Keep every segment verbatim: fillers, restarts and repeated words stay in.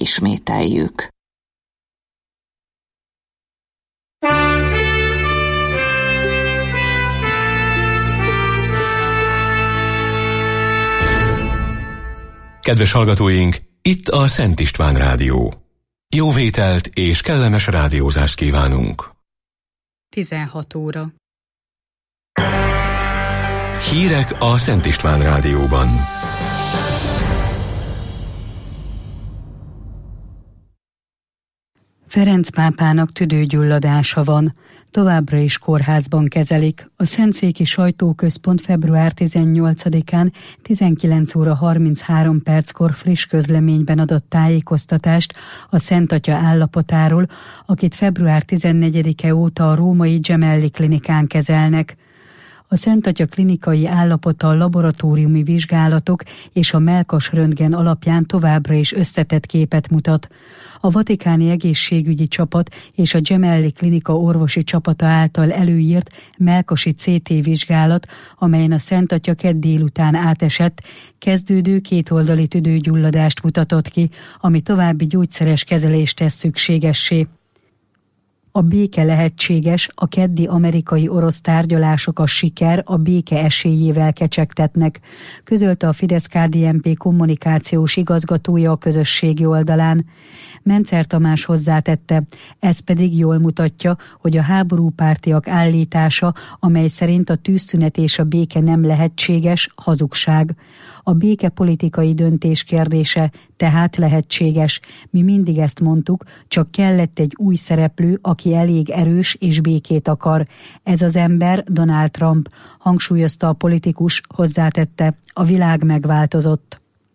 megismételjük. Kedves hallgatóink, itt a Szent István Rádió. Jó vételt és kellemes rádiózást kívánunk. tizenhat óra. Hírek a Szent István Rádióban. Ferenc pápának tüdőgyulladása van. Továbbra is kórházban kezelik. A Szentszéki Sajtóközpont február tizennyolcadikán tizenkilenc óra harminchárom perckor friss közleményben adott tájékoztatást a Szent Atya állapotáról, akit február tizennegyedike óta a római Gemelli klinikán kezelnek. A Szent Atya klinikai állapota a laboratóriumi vizsgálatok és a mellkas röntgen alapján továbbra is összetett képet mutat. A vatikáni egészségügyi csapat és a Gemelli klinika orvosi csapata által előírt mellkasi cé té vizsgálat, amelyen a Szent Atya kedd délután átesett, kezdődő kétoldali tüdőgyulladást mutatott ki, ami további gyógyszeres kezelést tesz szükségessé. A béke lehetséges, a keddi amerikai-orosz tárgyalások a siker, a béke esélyével kecsegtetnek, közölte a Fidesz-ká dé en pé kommunikációs igazgatója a közösségi oldalán. Mencer Tamás hozzátette, ez pedig jól mutatja, hogy a háborúpártiak állítása, amely szerint a tűzszünet és a béke nem lehetséges, hazugság. A béke politikai döntés kérdése, tehát lehetséges. Mi mindig ezt mondtuk, csak kellett egy új szereplő, aki elég erős és békét akar. Ez az ember Donald Trump, hangsúlyozta a politikus, hozzátette, a világ megváltozott.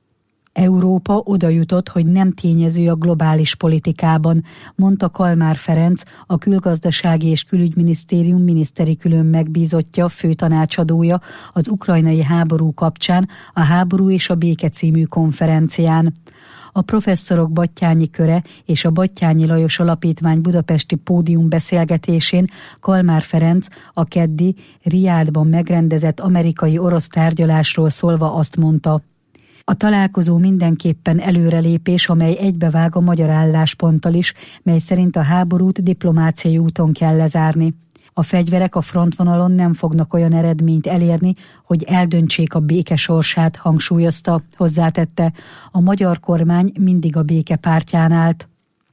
Európa oda jutott, hogy nem tényező a globális politikában, mondta Kalmár Ferenc, a Külgazdasági és Külügyminisztérium miniszteri külön megbízottja, főtanácsadója az ukrajnai háború kapcsán a Háború és a Béke című konferencián. A professzorok Batthyány köre és a Batthyány Lajos Alapítvány budapesti pódium beszélgetésén Kalmár Ferenc a keddi Riádban megrendezett amerikai-orosz tárgyalásról szólva azt mondta, a találkozó mindenképpen előrelépés, amely egybevág a magyar állásponttal is, mely szerint a háborút diplomáciai úton kell lezárni. A fegyverek a frontvonalon nem fognak olyan eredményt elérni, hogy eldöntsék a béke sorsát, hangsúlyozta, hozzátette, a magyar kormány mindig a béke pártján állt.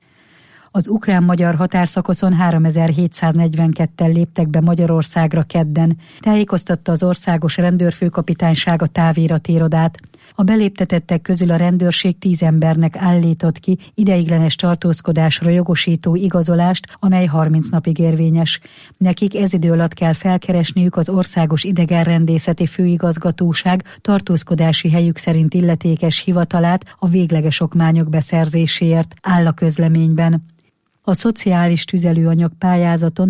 Az ukrán-magyar határszakaszon háromezer-hétszáznegyvenketten léptek be Magyarországra kedden, tájékoztatta az Országos Rendőrfőkapitányság a táviratirodát. A beléptetettek közül a rendőrség tíz embernek állított ki ideiglenes tartózkodásra jogosító igazolást, amely harminc napig érvényes. Nekik ez idő alatt kell felkeresniük az Országos Idegenrendészeti Főigazgatóság tartózkodási helyük szerint illetékes hivatalát a végleges okmányok beszerzéséért, áll a közleményben. A szociális tüzelőanyag pályázaton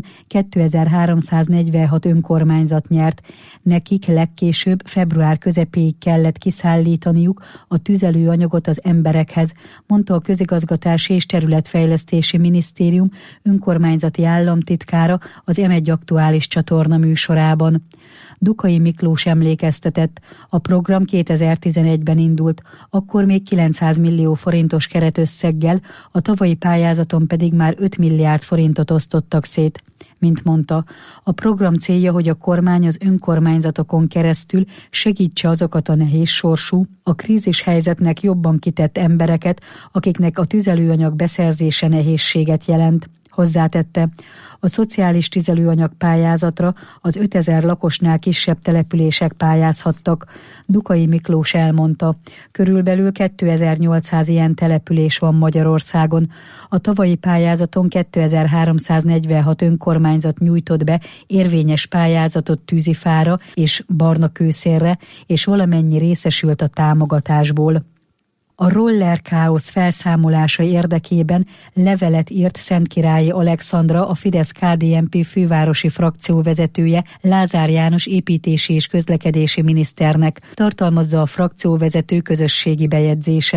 kétezer-háromszáznegyvenhat önkormányzat nyert. Nekik legkésőbb február közepéig kellett kiszállítaniuk a tüzelőanyagot az emberekhez, mondta a Közigazgatási és Területfejlesztési Minisztérium önkormányzati államtitkára az em egy aktuális csatorna műsorában. Dukai Miklós emlékeztetett, a program kétezer-tizenegyben indult, akkor még kilencszáz millió forintos keretösszeggel, a tavalyi pályázaton pedig már öt milliárd forintot osztottak szét. Mint mondta, a program célja, hogy a kormány az önkormányzatokon keresztül segítse azokat a nehéz sorsú, a krízis helyzetnek jobban kitett embereket, akiknek a tüzelőanyag beszerzése nehézséget jelent. Hozzátette, a szociális tüzelőanyag pályázatra az ötezer lakosnál kisebb települések pályázhattak. Dukai Miklós elmondta, körülbelül kétezer-nyolcszáz ilyen település van Magyarországon. A tavalyi pályázaton kétezer-háromszáznegyvenhat önkormányzat nyújtott be érvényes pályázatot Tűzifára és Barnakőszérre, és valamennyi részesült a támogatásból. A roller káosz felszámolása érdekében levelet írt Szentkirályi Alexandra, a Fidesz-ká dé en pé fővárosi frakció vezetője Lázár János építési és közlekedési miniszternek, tartalmazza a frakcióvezető közösségi bejegyzése.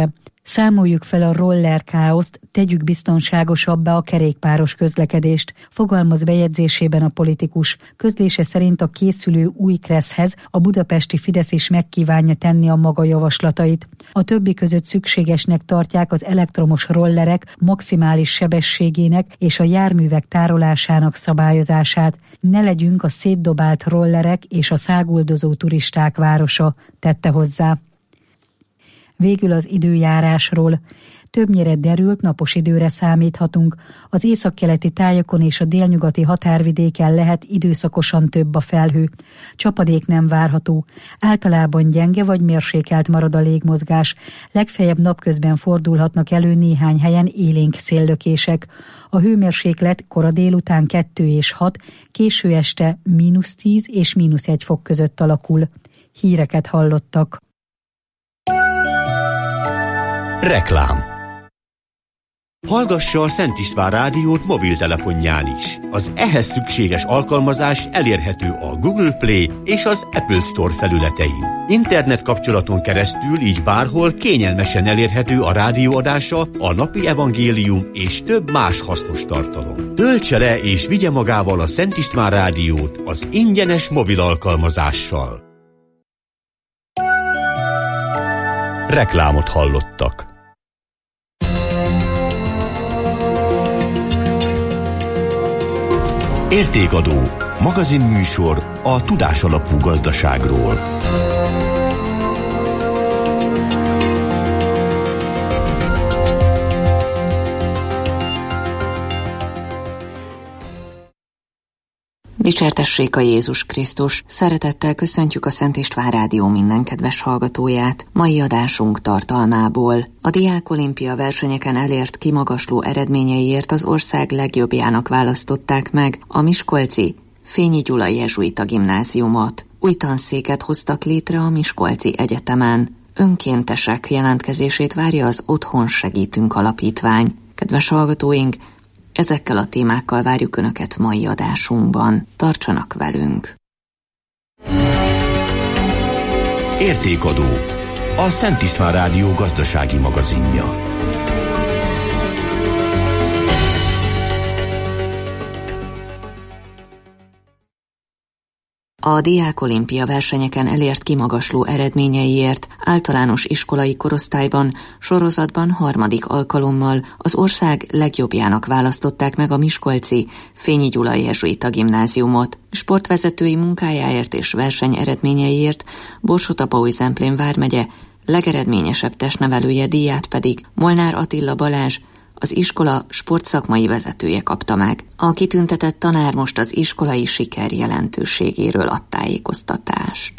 Számoljuk fel a roller káoszt, tegyük biztonságosabbá a kerékpáros közlekedést, fogalmaz bejegyzésében a politikus. Közlése szerint a készülő új kresszhez a budapesti Fidesz is megkívánja tenni a maga javaslatait. A többi között szükségesnek tartják az elektromos rollerek maximális sebességének és a járművek tárolásának szabályozását. Ne legyünk a szétdobált rollerek és a száguldozó turisták városa, tette hozzá. Végül az időjárásról. Többnyire derült, napos időre számíthatunk. Az északkeleti tájakon és a délnyugati határvidéken lehet időszakosan több a felhő. Csapadék nem várható. Általában gyenge vagy mérsékelt marad a légmozgás. Legfeljebb napközben fordulhatnak elő néhány helyen élénk széllökések. A hőmérséklet kora délután kettő és hat, késő este mínusz tíz és mínusz egy fok között alakul. Híreket hallottak. Reklám. Hallgassa a Szent István rádiót mobiltelefonján is. Az ehhez szükséges alkalmazás elérhető a Google Play és az Apple Store felületein. Internet kapcsolaton keresztül így bárhol kényelmesen elérhető a rádióadása, a napi evangélium és több más hasznos tartalom. Töltse le és vigye magával a Szent István rádiót az ingyenes mobil alkalmazással. Reklámot hallottak. Értékadó. Magazinműsor a tudásalapú gazdaságról. Dicsértessék a Jézus Krisztus! Szeretettel köszöntjük a Szent István Rádió minden kedves hallgatóját. Mai adásunk tartalmából: a Diák Olimpia versenyeken elért kimagasló eredményeiért az ország legjobbjának választották meg a miskolci Fényi Gyula jezsuita gimnáziumot. Új tanszéket hoztak létre a Miskolci Egyetemen. Önkéntesek jelentkezését várja az Otthon Segítünk Alapítvány. Kedves hallgatóink, ezekkel a témákkal várjuk Önöket mai adásunkban. Tartsanak velünk! Értékadó. A Szent István Rádió gazdasági magazinja. A Diák Olimpia versenyeken elért kimagasló eredményeiért általános iskolai korosztályban, sorozatban harmadik alkalommal az ország legjobbjának választották meg a miskolci Fényi Gyula jezsuita gimnáziumot. Sportvezetői munkájáért és verseny eredményeiért Borsod-Abaúj-Zemplén vármegye legeredményesebb testnevelője díját pedig Molnár Attila Balázs, az iskola sportszakmai vezetője kapta meg. A kitüntetett tanár most az iskolai siker jelentőségéről ad tájékoztatást.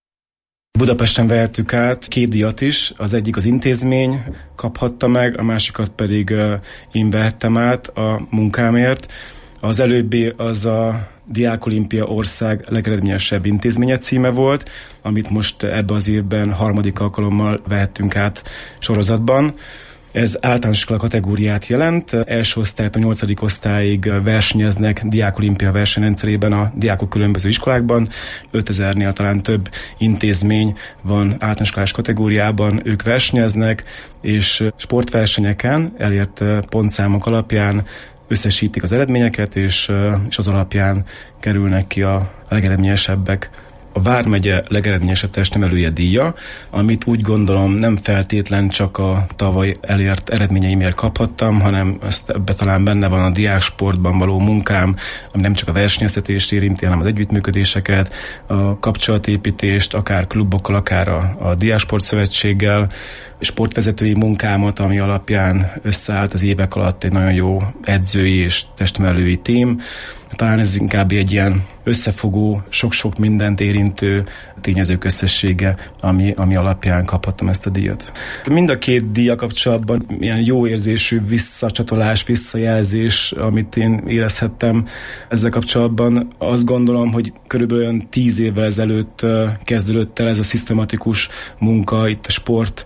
Budapesten vehettük át két díjat is, az egyik az intézmény kaphatta meg, a másikat pedig én vehettem át a munkámért. Az előbbi az a Diák Olimpia ország legeredményesebb intézménye címe volt, amit most ebben az évben harmadik alkalommal vehettünk át sorozatban. Ez általános iskola kategóriát jelent. Első osztálytól nyolcadik osztályig versenyeznek Diák Olimpia versenyrendszerében a diákok különböző iskolákban. ötezernél talán több intézmény van általános iskolás kategóriában, ők versenyeznek, és sportversenyeken elért pontszámok alapján összesítik az eredményeket, és, és az alapján kerülnek ki a legeredményesebbek. A vármegye legeredményesebb testnevelője díja, amit úgy gondolom nem feltétlen csak a tavaly elért eredményeimért kaphattam, hanem ezt ebbe talán benne van a diáksportban való munkám, ami nem csak a versenyeztetést érinti, hanem az együttműködéseket, a kapcsolatépítést, akár klubokkal, akár a, a Diáksportszövetséggel, sportvezetői munkámat, ami alapján összeállt az évek alatt egy nagyon jó edzői és testnevelői tím. Talán ez inkább egy ilyen összefogó, sok-sok mindent érintő tényezők összessége, ami, ami alapján kaphattam ezt a díjat. Mind a két díja kapcsolatban ilyen jó érzésű visszacsatolás, visszajelzés, amit én érezhettem ezzel kapcsolatban. Azt gondolom, hogy körülbelül olyan tíz évvel ezelőtt kezdődött el ez a szisztematikus munka itt a sport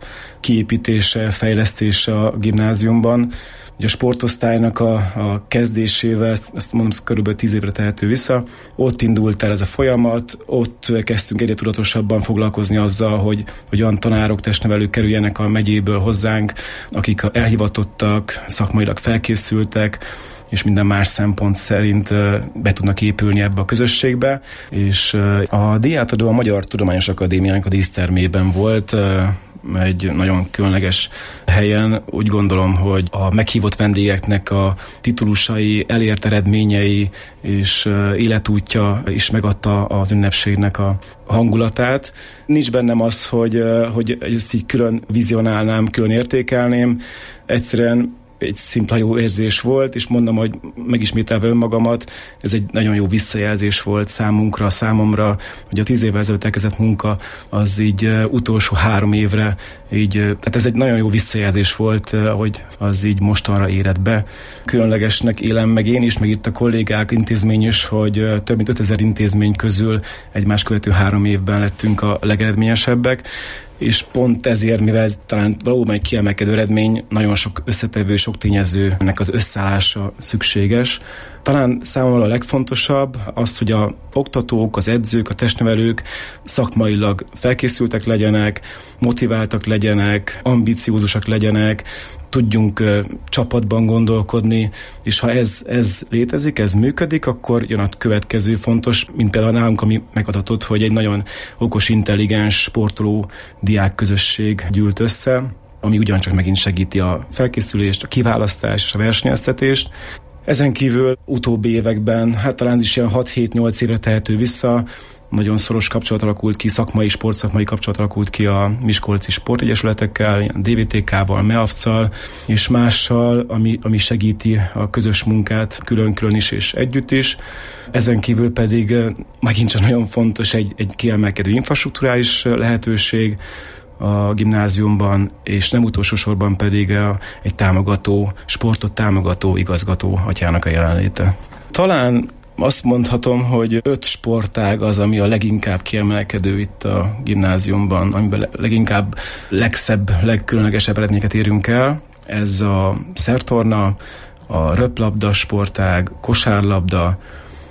kiépítése, fejlesztése a gimnáziumban. Ugye a sportosztálynak a, a kezdésével, ezt mondom, körülbelül tíz évre tehető vissza, ott indult el ez a folyamat, ott kezdtünk egyre tudatosabban foglalkozni azzal, hogy, hogy olyan tanárok, testnevelők kerüljenek a megyéből hozzánk, akik elhivatottak, szakmailag felkészültek, és minden más szempont szerint be tudnak épülni ebbe a közösségbe. És a díjátadó a Magyar Tudományos Akadémiának a dísztermében volt, egy nagyon különleges helyen. Úgy gondolom, hogy a meghívott vendégeknek a titulusai, elért eredményei és életútja is megadta az ünnepségnek a hangulatát. Nincs bennem az, hogy, hogy ezt így külön vizionálnám, külön értékelném. Egyszerűen egy szimpla jó érzés volt, és mondom, hogy megismételve önmagamat, ez egy nagyon jó visszajelzés volt számunkra, számomra, hogy a tíz évvel ezelőtt elkezdett munka az így utolsó három évre, így, tehát ez egy nagyon jó visszajelzés volt, hogy az így mostanra érett be. Különlegesnek élem meg én is, meg itt a kollégák, intézmény is, hogy több mint ötezer intézmény közül egymás követő három évben lettünk a legeredményesebbek, és pont ezért, mivel ez talán valóban egy kiemelkedő eredmény, nagyon sok összetevő, sok tényezőnek az összeállása szükséges. Talán számomra a legfontosabb az, hogy a oktatók, az edzők, a testnevelők szakmailag felkészültek legyenek, motiváltak legyenek, ambiciózusak legyenek, tudjunk uh, csapatban gondolkodni, és ha ez, ez létezik, ez működik, akkor jön a következő fontos, mint például nálunk, ami megadatott, hogy egy nagyon okos, intelligens, sportoló diákközösség gyűlt össze, ami ugyancsak megint segíti a felkészülést, a kiválasztást és a versenyeztetést. Ezen kívül utóbbi években, hát talán is ilyen hat-hét-nyolc évre tehető vissza, nagyon szoros kapcsolat alakult ki, szakmai, sportszakmai kapcsolat alakult ki a miskolci sportegyesületekkel, ilyen dé vé té ká-val, meavccal és mással, ami, ami segíti a közös munkát külön-külön is és együtt is. Ezen kívül pedig megint csak nagyon fontos egy, egy kiemelkedő infrastrukturális lehetőség a gimnáziumban, és nem utolsó sorban pedig egy támogató, sportot támogató igazgató atyának a jelenléte. Talán azt mondhatom, hogy öt sportág az, ami a leginkább kiemelkedő itt a gimnáziumban, amiben leginkább legszebb, legkülönlegesebb eredményeket érünk el. Ez a szertorna, a röplabda sportág, kosárlabda,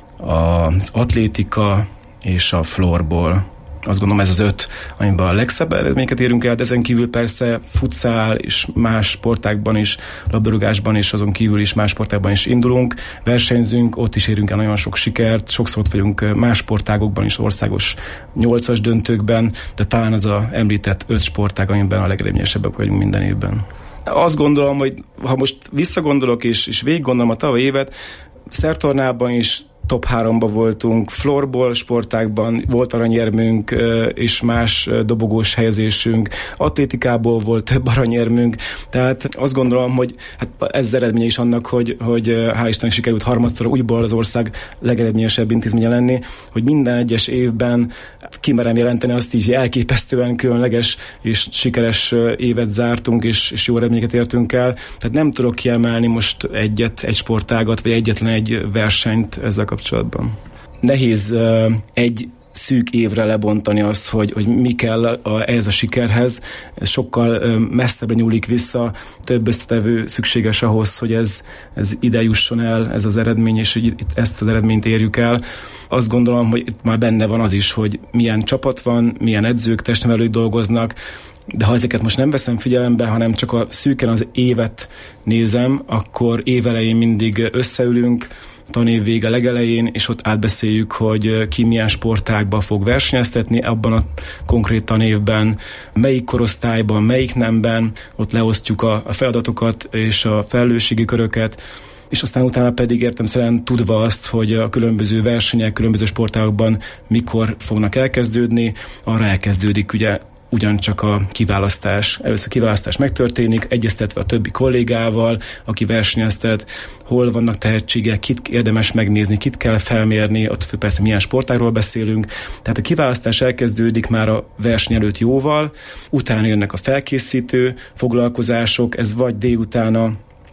az atlétika és a floorball. Azt gondolom, ez az öt, amiben a legszebb eredményeket érünk el, de ezen kívül persze futszál és más sportágban is, labdarúgásban és azon kívül is más sportágban is indulunk, versenyzünk, ott is érünk el nagyon sok sikert, sokszor ott vagyunk más sportágokban is, országos nyolcas döntőkben, de talán ez az említett öt sportág, amiben a legeredményesebbek vagyunk minden évben. Azt gondolom, hogy ha most visszagondolok és, és végig gondolom a tavalyi évet, szertornában is top háromba voltunk, floorball sportágban volt aranyérmünk és más dobogós helyezésünk, atlétikából volt több aranyérmünk, tehát azt gondolom, hogy hát ez eredménye is annak, hogy, hogy hál' Istennek sikerült harmadszor újból az ország legeredményesebb intézménye lenni, hogy minden egyes évben kimerem jelenteni azt így, hogy elképesztően különleges és sikeres évet zártunk, és, és jó eredményeket értünk el. Tehát nem tudok kiemelni most egyet, egy sportágat, vagy egyetlen egy versenyt ezzel kapcsolatban. Nehéz uh, egy szűk évre lebontani azt, hogy, hogy mi kell a, ehhez a sikerhez. Ez sokkal uh, messzebbre nyúlik vissza, több összetevő szükséges ahhoz, hogy ez, ez ide jusson el, ez az eredmény, és hogy itt ezt az eredményt érjük el. Azt gondolom, hogy itt már benne van az is, hogy milyen csapat van, milyen edzők, testnevelők dolgoznak, de ha ezeket most nem veszem figyelembe, hanem csak a szűken az évet nézem, akkor évelején mindig összeülünk, tanév vége legelején, és ott átbeszéljük, hogy ki milyen sportágban fog versenyeztetni abban a konkrét tanévben, melyik korosztályban, melyik nemben, ott leosztjuk a feladatokat és a felelősségi köröket, és aztán utána pedig értelemszerűen tudva azt, hogy a különböző versenyek, különböző sportágokban mikor fognak elkezdődni, arra elkezdődik ugye ugyancsak a kiválasztás. Először a kiválasztás megtörténik, egyeztetve a többi kollégával, aki versenyeztet, hol vannak tehetségek, kit érdemes megnézni, kit kell felmérni, ott persze milyen sportágról beszélünk. Tehát a kiválasztás elkezdődik már a verseny előtt jóval, utána jönnek a felkészítő foglalkozások, ez vagy délután a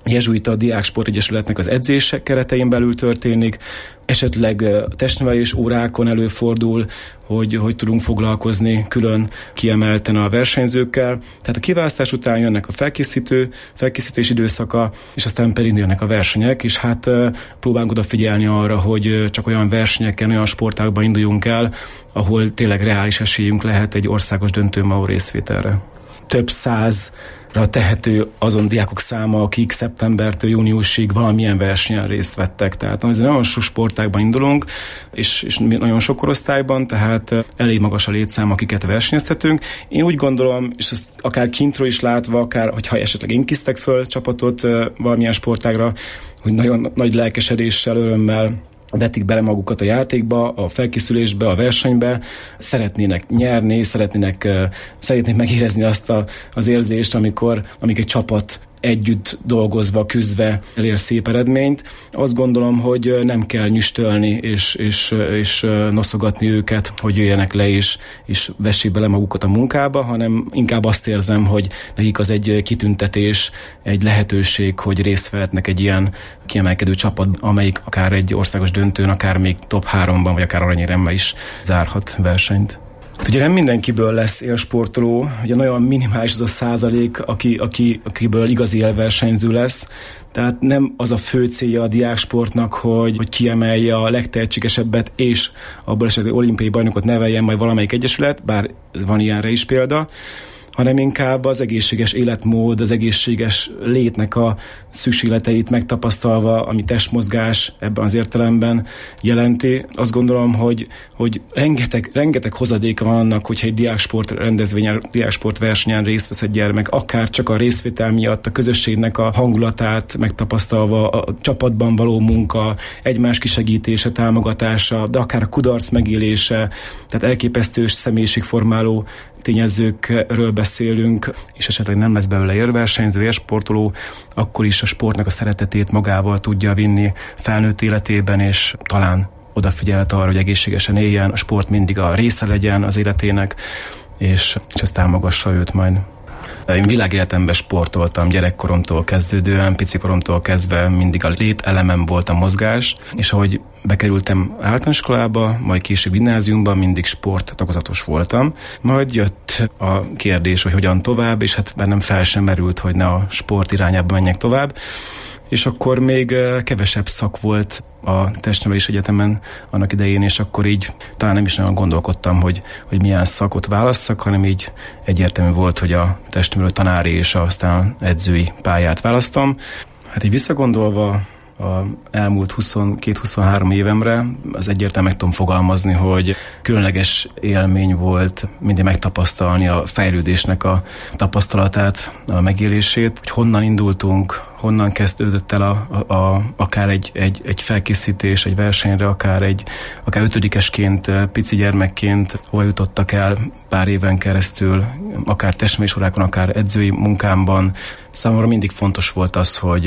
jezsuita diáksportegyesületnek az edzések keretein belül történik, esetleg testnevelés órákon előfordul, hogy, hogy tudunk foglalkozni külön kiemelten a versenyzőkkel. Tehát a kiválasztás után jönnek a felkészítő, felkészítés időszaka, és aztán pedig jönnek a versenyek, és hát próbálunk odafigyelni arra, hogy csak olyan versenyeken, olyan sportágban induljunk el, ahol tényleg reális esélyünk lehet egy országos döntőn való részvételre. Több százra tehető azon diákok száma, akik szeptembertől júniusig valamilyen versenyen részt vettek. Tehát azért nagyon sok sportágban indulunk, és, és nagyon sok korosztályban, tehát elég magas a létszám, akiket versenyeztetünk. Én úgy gondolom, és ezt akár kintről is látva, akár hogyha esetleg inkiztek föl csapatot valamilyen sportágra, hogy nagyon nagy lelkesedéssel, örömmel vetik bele magukat a játékba, a felkészülésbe, a versenybe, szeretnének nyerni, szeretnének, szeretnék megérezni azt a, az érzést, amikor, amikor egy csapat együtt dolgozva, küzdve elér szép eredményt. Azt gondolom, hogy nem kell nyüstölni és, és, és noszogatni őket, hogy jöjjenek le és, és vessék bele magukat a munkába, hanem inkább azt érzem, hogy nekik az egy kitüntetés, egy lehetőség, hogy részt vehetnek egy ilyen kiemelkedő csapat, amelyik akár egy országos döntőn, akár még top háromban, vagy akár aranyéremmel is zárhat versenyt. Ugye nem mindenkiből lesz élsportoló, ugye nagyon minimális az a százalék, aki, aki, akiből igazi élversenyző lesz, tehát nem az a fő célja a diáksportnak, hogy, hogy kiemelje a legtehetségesebbet, és abból esetleg olimpiai bajnokot neveljen majd valamelyik egyesület, bár van ilyenre is példa, hanem inkább az egészséges életmód, az egészséges létnek a szükségleteit megtapasztalva, ami testmozgás ebben az értelemben jelenti. Azt gondolom, hogy, hogy rengeteg, rengeteg hozadéka van annak, hogyha egy diáksport rendezvényen, diáksport versenyen részt vesz egy gyermek, akár csak a részvétel miatt, a közösségnek a hangulatát megtapasztalva, a csapatban való munka, egymás kisegítése, támogatása, de akár a kudarc megélése, tehát elképesztő személyiségformáló tényezőkről beszélünk, és esetleg nem lesz belőle érversenyző, érsportoló, akkor is a sportnak a szeretetét magával tudja vinni felnőtt életében, és talán odafigyelhet arra, hogy egészségesen éljen, a sport mindig a része legyen az életének, és, és ezt támogassa őt majd. Én világéletemben sportoltam gyerekkoromtól kezdődően, picikoromtól kezdve mindig a lételemem volt a mozgás, és ahogy bekerültem általános iskolába, majd később gimnáziumban, mindig sporttagozatos voltam. Majd jött a kérdés, hogy hogyan tovább, és hát bennem fel sem merült, hogy ne a sport irányába menjek tovább. És akkor még kevesebb szak volt a testnevelés egyetemen annak idején, és akkor így talán nem is nagyon gondolkodtam, hogy, hogy milyen szakot válasszak, hanem így egyértelmű volt, hogy a testnevelő tanári és aztán edzői pályát választom. Hát így visszagondolva a elmúlt huszonkettő-huszonhárom évemre, az egyértelműen meg tudom fogalmazni, hogy különleges élmény volt mindig megtapasztalni a fejlődésnek a tapasztalatát, a megélését, hogy honnan indultunk, honnan kezdődött el a, a, a, akár egy, egy, egy felkészítés, egy versenyre, akár egy akár ötödikesként, pici gyermekként, hova jutottak el pár éven keresztül, akár testnevelésorákon, akár edzői munkámban. Számomra mindig fontos volt az, hogy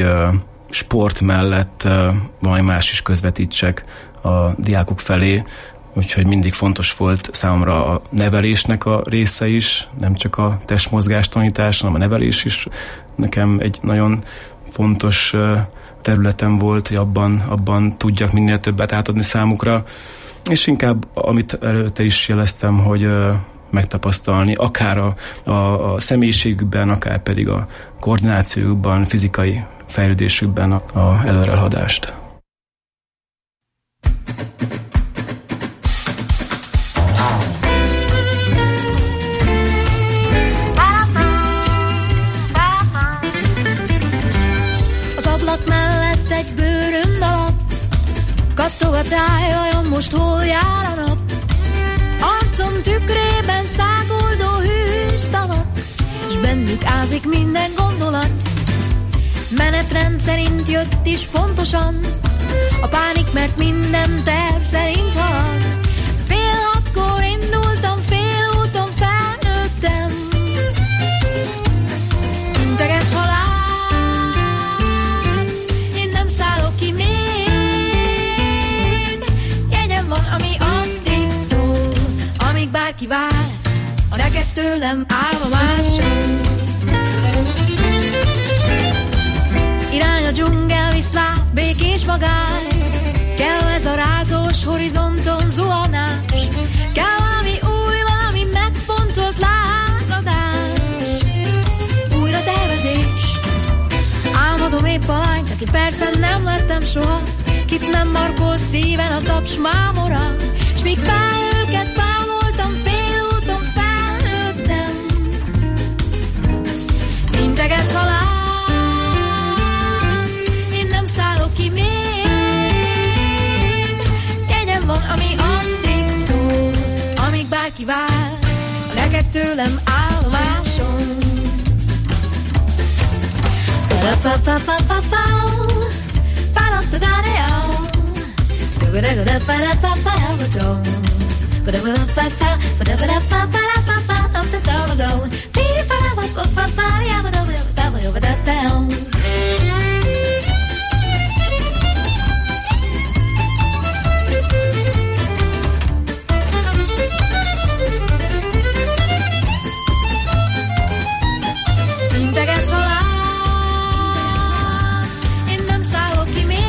sport mellett uh, valami más is közvetítsek a diákok felé, úgyhogy mindig fontos volt számomra a nevelésnek a része is, nem csak a testmozgás tanítás, hanem a nevelés is nekem egy nagyon fontos uh, területem volt, hogy abban, abban tudjak minél többet átadni számukra, és inkább, amit előtte is jeleztem, hogy uh, megtapasztalni, akár a, a, a személyiségükben, akár pedig a koordinációjukban, fizikai fejlődésükben a, a előrehaladást. Az ablak mellett egy bőrönd alatt kattog a táj, vajon most hol jár a nap? Arcom tükrében száguldó hűs tavak, s bennük ázik minden gondolat. Menetrend szerint jött is pontosan a pánik, mert minden terv szerint halad. Fél hatkor indultam, fél úton felnőttem. Integes halálsz, én nem szállok ki még. Jegyem van, ami addig szól, amíg bárki vár, a neked tőlem állva máson. vagány, kell ez a rázós horizonton zuhanás, kell valami új, valami megfontolt lázadás, újra tervezés. Álmodom épp a lányt, aki persze nem lettem soha, kit nem markol szíven a taps mámora, s míg felőket bámoltam, félúton felnőttem. Integes halász, én nem szállok ki még, jegyem van, ami addig szól, amíg bárki vár a neked tőlem állomáson. Integes halász, én nem szállok ki még,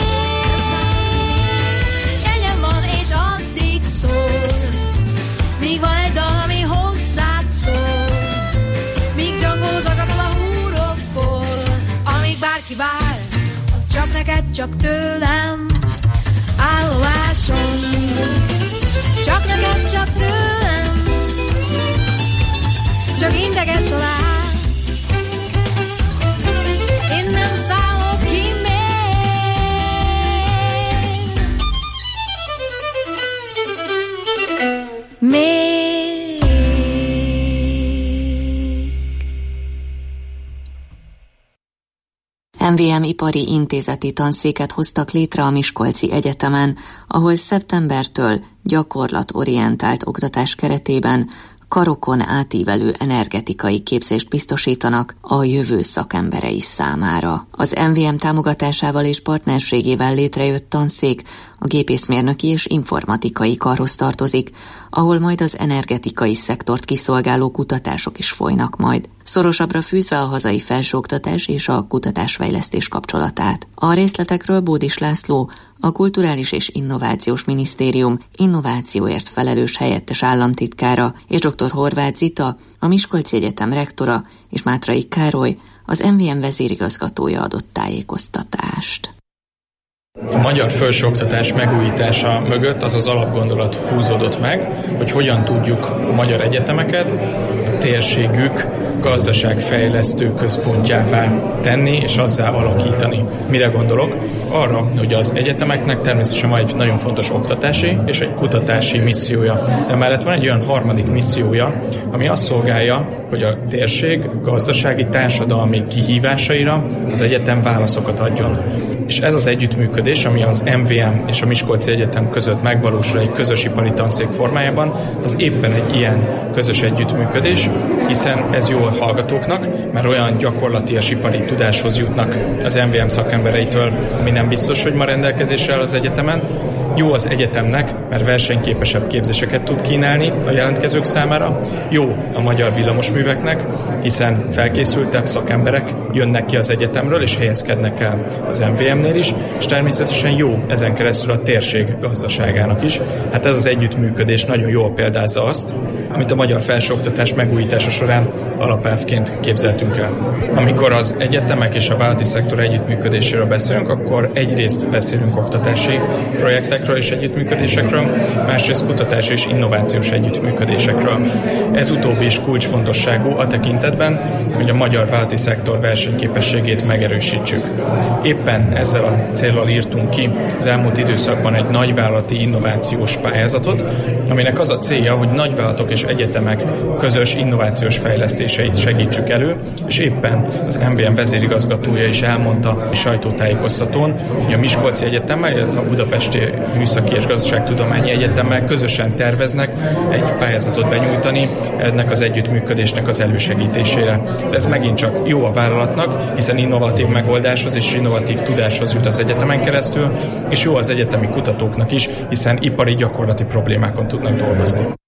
jegyem van és addig szól, míg van egy dal, ami hozzád szól, míg csongó zakatol a húrokból, amíg bárki vár, csak neked, csak tőlem állomáson, csak neked, csak tőlem, csak integes halász. em vé em ipari intézeti tanszéket hoztak létre a Miskolci Egyetemen, ahol szeptembertől gyakorlatorientált oktatás keretében karokon átívelő energetikai képzést biztosítanak a jövő szakemberei számára. Az em vé em támogatásával és partnerségével létrejött tanszék a gépészmérnöki és informatikai karhoz tartozik, ahol majd az energetikai szektort kiszolgáló kutatások is folynak majd, szorosabbra fűzve a hazai felsőoktatás és a kutatásfejlesztés kapcsolatát. A részletekről Bódis László, a Kulturális és Innovációs Minisztérium innovációért felelős helyettes államtitkára, és dr. Horváth Zita, a Miskolci Egyetem rektora, és Mátrai Károly, az em vé em vezérigazgatója adott tájékoztatást. A magyar felsőoktatás megújítása mögött az az alapgondolat húzódott meg, hogy hogyan tudjuk a magyar egyetemeket a térségük gazdaságfejlesztő központjává tenni és azzá alakítani. Mire gondolok? Arra, hogy az egyetemeknek természetesen van egy nagyon fontos oktatási és egy kutatási missziója. Emellett van egy olyan harmadik missziója, ami azt szolgálja, hogy a térség gazdasági, társadalmi kihívásaira az egyetem válaszokat adjon. És ez az együttműködés, ami az em vé em és a Miskolci Egyetem között megvalósul egy közös ipari tanszék formájában, az éppen egy ilyen közös együttműködés, hiszen ez jó a hallgatóknak, mert olyan gyakorlatias ipari tudáshoz jutnak az em vé em szakembereitől, ami nem biztos, hogy ma rendelkezésre áll az egyetemen. Jó az egyetemnek, mert versenyképesebb képzéseket tud kínálni a jelentkezők számára. Jó a magyar villamosműveknek, hiszen felkészültebb szakemberek jönnek ki az egyetemről és helyezkednek el az em vé em-nél is, és természetesen jó ezen keresztül a térség gazdaságának is. Hát ez az együttműködés nagyon jól példázza azt, amit a magyar felsőoktatás megújítása során alapelvként képzeltünk el. Amikor az egyetemek és a vállalati szektor együttműködéséről beszélünk, akkor egyrészt beszélünk oktatási projektekről és együttműködésekről, másrészt kutatási és innovációs együttműködésekről. Ez utóbbi is kulcsfontosságú a tekintetben, hogy a magyar vállalati szektor versenyképességét megerősítsük. Éppen ezzel a céllal írtunk ki az elmúlt időszakban egy nagyvállalati innovációs pályázatot, aminek az a célja, hogy nagyvállalatok és egyetemek közös innovációs fejlesztéseit segítsük elő, és éppen az em vé em vezérigazgatója is elmondta a sajtótájékoztatón, hogy a Miskolci Egyetemmel, illetve a Budapesti Műszaki és Gazdaságtudományi Egyetemmel közösen terveznek egy pályázatot benyújtani ennek az együttműködésnek az elősegítésére. Ez megint csak jó a vállalatnak, hiszen innovatív megoldáshoz és innovatív tudáshoz jut az egyetemen keresztül, és jó az egyetemi kutatóknak is, hiszen ipari gyakorlati problémákon tudnak dolgozni.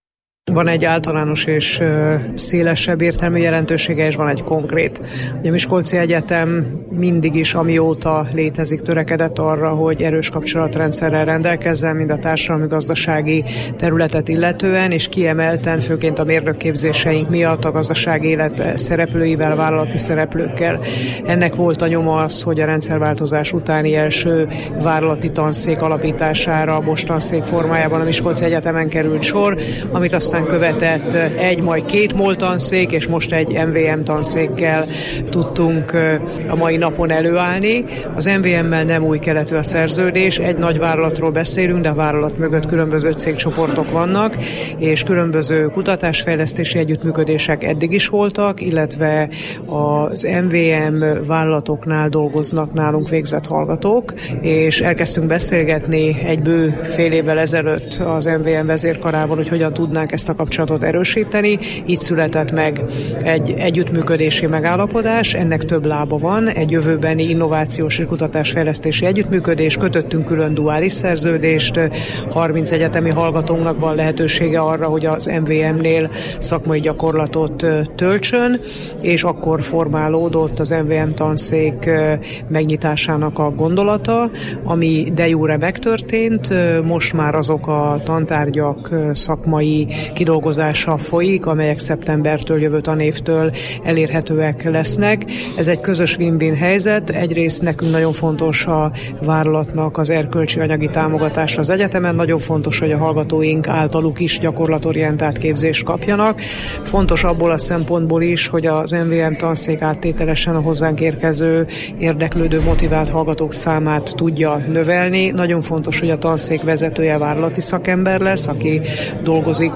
Van egy általános és szélesebb értelmű jelentősége, és van egy konkrét. A Miskolci Egyetem mindig is, amióta létezik, törekedett arra, hogy erős kapcsolatrendszerrel rendelkezzen, mind a társadalmi-gazdasági területet illetően, és kiemelten, főként a mérnökképzéseink miatt a gazdasági élet szereplőivel, vállalati szereplőkkel. Ennek volt a nyoma az, hogy a rendszerváltozás utáni első vállalati tanszék alapítására most tanszék formájában a Miskolci Egyetemen került sor, amit aztán követett egy, majd két MOL tanszék, és most egy em vé em tanszékkel tudtunk a mai napon előállni. Az em vé emmel nem új keletű a szerződés, egy nagy vállalatról beszélünk, de a vállalat mögött különböző cégcsoportok vannak, és különböző kutatásfejlesztési együttműködések eddig is voltak, illetve az em vé em vállalatoknál dolgoznak nálunk végzett hallgatók, és elkezdtünk beszélgetni egy bő fél évvel ezelőtt az em vé em vezérkarával, hogy hogyan tudnánk ezt a kapcsolatot erősíteni. Így született meg egy együttműködési megállapodás, ennek több lába van, egy jövőbeni innovációs és kutatásfejlesztési együttműködés, kötöttünk külön duális szerződést, harminc egyetemi hallgatónknak van lehetősége arra, hogy az em vé emnél szakmai gyakorlatot töltsön, és akkor formálódott az em vé em tanszék megnyitásának a gondolata, ami de jure megtörtént, most már azok a tantárgyak szakmai kidolgozása folyik, amelyek szeptembertől, jövő tanévtől elérhetőek lesznek. Ez egy közös win-win helyzet. Egyrészt nekünk nagyon fontos a vállalatnak az erkölcsi anyagi támogatása az egyetemen, nagyon fontos, hogy a hallgatóink általuk is gyakorlatorientált képzést kapjanak. Fontos abból a szempontból is, hogy az em vé em tanszék áttételesen a hozzánk érkező, érdeklődő, motivált hallgatók számát tudja növelni. Nagyon fontos, hogy a tanszék vezetője vállalati szakember lesz, aki dolgozik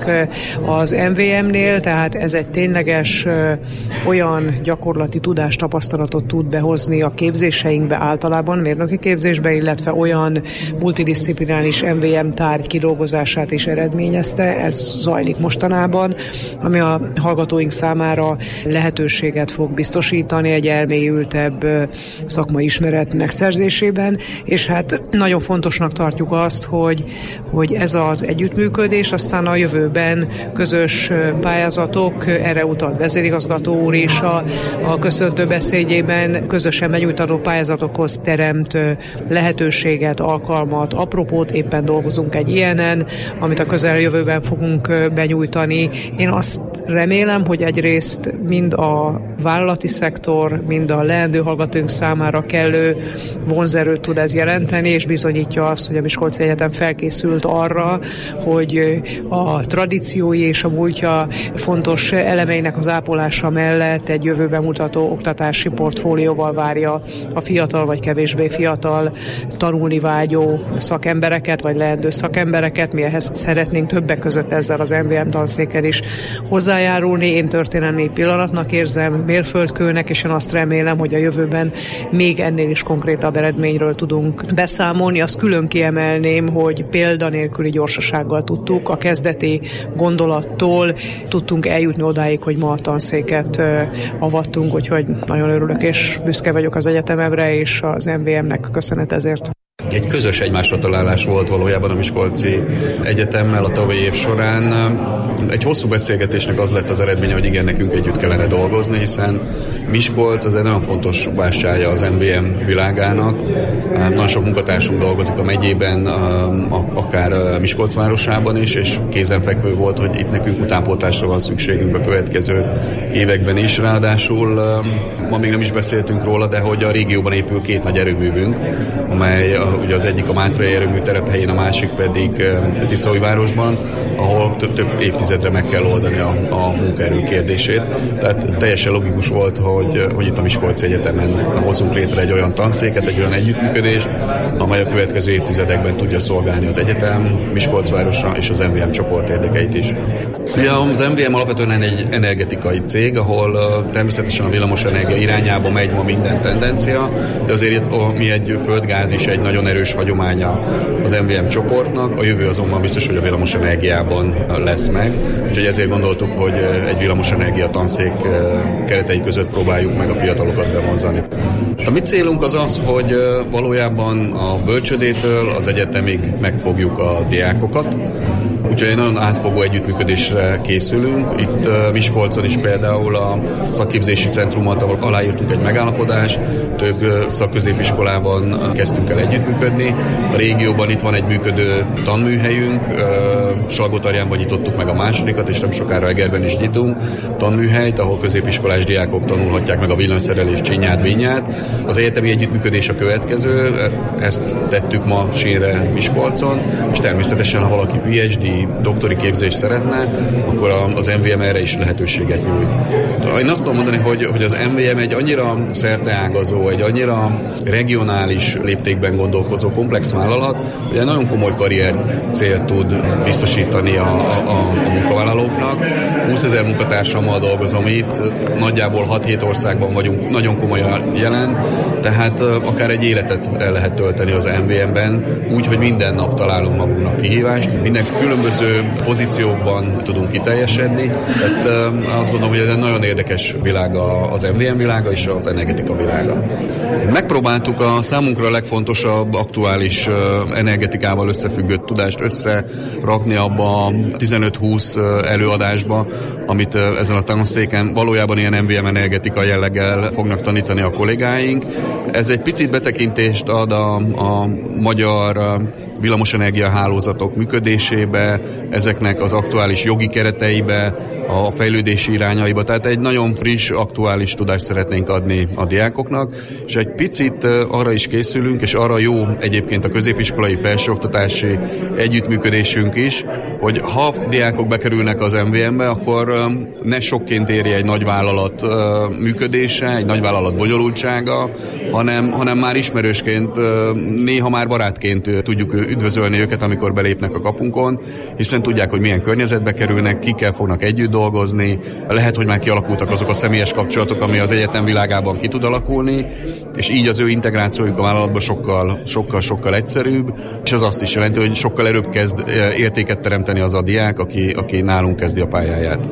az em vé emnél, tehát ez egy tényleges olyan gyakorlati tudást, tapasztalatot tud behozni a képzéseinkbe általában, mérnöki képzésbe, illetve olyan multidisziplináris em vé em tárgy kidolgozását is eredményezte. Ez zajlik mostanában, ami a hallgatóink számára lehetőséget fog biztosítani egy elmélyültebb szakmai ismeret megszerzésében, és hát nagyon fontosnak tartjuk azt, hogy, hogy ez az együttműködés aztán a jövőben közös pályázatok, erre utalt vezérigazgató úr is a, a köszöntő beszédjében, közösen benyújtandó pályázatokhoz teremt lehetőséget, alkalmat, apropót, éppen dolgozunk egy ilyenen, amit a közeljövőben fogunk benyújtani. Én azt remélem, hogy egyrészt mind a vállalati szektor, mind a leendő hallgatóink számára kellő vonzerőt tud ez jelenteni, és bizonyítja azt, hogy a Miskolci Egyetem felkészült arra, hogy a tradíciói és a múltja fontos elemeinek az ápolása mellett egy jövőben mutató oktatási portfólióval várja a fiatal vagy kevésbé fiatal tanulni vágyó szakembereket, vagy leendő szakembereket. Mi ehhez szeretnénk többek között ezzel az em vé em tanszékkel is hozzájárulni. Én történelmi pillanatnak érzem, mérföldkőnek, és én azt remélem, hogy a jövőben még ennél is konkrétabb eredményről tudunk beszámolni. Azt külön kiemelném, hogy példanélküli gyorsasággal tudtuk a kezdeti gondolattól tudtunk eljutni odáig, hogy ma a tanszéket avattunk, úgyhogy nagyon örülök és büszke vagyok az egyetememre, és az em vé emnek köszönet ezért. Egy közös egymásra találás volt valójában a Miskolci Egyetemmel a tavalyi év során. Egy hosszú beszélgetésnek az lett az eredménye, hogy igen, nekünk együtt kellene dolgozni, hiszen Miskolc az egy nagyon fontos bástyája az em vé em világának. Nagyon sok munkatársunk dolgozik a megyében, akár Miskolc városában is, és kézenfekvő volt, hogy itt nekünk utánpótlásra van szükségünk a következő években is. Ráadásul ma még nem is beszéltünk róla, de hogy a régióban épül két nagy erőművünk, amely ugye az egyik a Mátrai erőmű telephelyén, a másik pedig Tiszaújvárosban, ahol több, több évtizedre meg kell oldani a, a munkaerő kérdését. Tehát teljesen logikus volt, hogy, hogy itt a Miskolci Egyetemen hozunk létre egy olyan tanszéket, egy olyan együttműködést, amely a következő évtizedekben tudja szolgálni az egyetem, Miskolcvárosa és az em vé em csoport érdekeit is. Ugye az em vé em alapvetően egy energetikai cég, ahol természetesen a villamosenergia irányába megy ma minden tendencia, de azért mi egy földgáz is egy nagyon erős hagyománya az em vé em csoportnak, a jövő azonban biztos, hogy a villamosenergiában lesz meg, úgyhogy ezért gondoltuk, hogy egy villamosenergia tanszék keretei között próbáljuk meg a fiatalokat bevonzani. A mi célunk az az, hogy valójában a bölcsödétől az egyetemig megfogjuk a diákokat, úgyhogy egy nagyon átfogó együttműködésre készülünk. Itt Miskolcon is például a szakképzési centrumot, ahol aláírtunk egy megállapodást, több szakközépiskolában kezdtünk el együttműködni. A régióban itt van egy működő tanműhelyünk, Salgótarjánban nyitottuk meg a másodikat, és nem sokára Egerben is nyitunk tanműhelyt, ahol középiskolás diákok tanulhatják meg a villanyszerelés csinyát, vinyát. Az egyetemi együttműködés a következő, ezt tettük ma Sínre Miskolcon, és természetesen, ha valaki pé há dé, doktori képzést szeretne, akkor az em vé em erre is lehetőséget nyújt. Én azt tudom mondani, hogy, hogy az em vé em egy annyira szerteágazó, egy annyira regionális léptékben gondolkozó komplex vállalat, hogy egy nagyon komoly karrier célt tud biztosítani a, a, a munkavállalóknak. húszezer munkatársammal dolgozom itt, nagyjából hat-hét országban vagyunk, nagyon komolyan jelen, tehát akár egy életet el lehet tölteni az em vé em-ben, úgy, hogy minden nap találunk magunknak kihívást, minden különböző pozíciókban tudunk kiteljesedni, tehát azt gondolom, hogy ez egy nagyon érdekes világ az em vé em világa és az energetika világa. Megpróbáltuk a számunkra a legfontosabb aktuális energetikával összefüggő tudást összerakni abba a tizenöt-húsz előadásba, amit ezen a tanszéken valójában ilyen em vé em energetika jelleggel fognak tanítani a kollégáink. Ez egy picit betekintést ad a, a magyar villamosenergia hálózatok működésébe, ezeknek az aktuális jogi kereteibe, a fejlődési irányaiba, tehát egy nagyon friss, aktuális tudást szeretnénk adni a diákoknak, és egy picit arra is készülünk, és arra jó egyébként a középiskolai felsőoktatási együttműködésünk is, hogy ha diákok bekerülnek az em vé em-be, akkor ne sokként érje egy nagyvállalat működése, egy nagyvállalat bonyolultsága, hanem, hanem már ismerősként, néha már barátként tudjuk üdvözölni őket, amikor belépnek a kapunkon, hiszen tudják, hogy milyen környezetbe kerülnek, kikkel fognak együtt dolgozni, lehet, hogy már kialakultak azok a személyes kapcsolatok, ami az egyetem világában ki tud alakulni, és így az ő integrációjuk a vállalatban sokkal, sokkal, sokkal egyszerűbb, és ez azt is jelenti, hogy sokkal előbb kezd értéket teremteni az a diák, aki, aki nálunk kezdi a pályáját.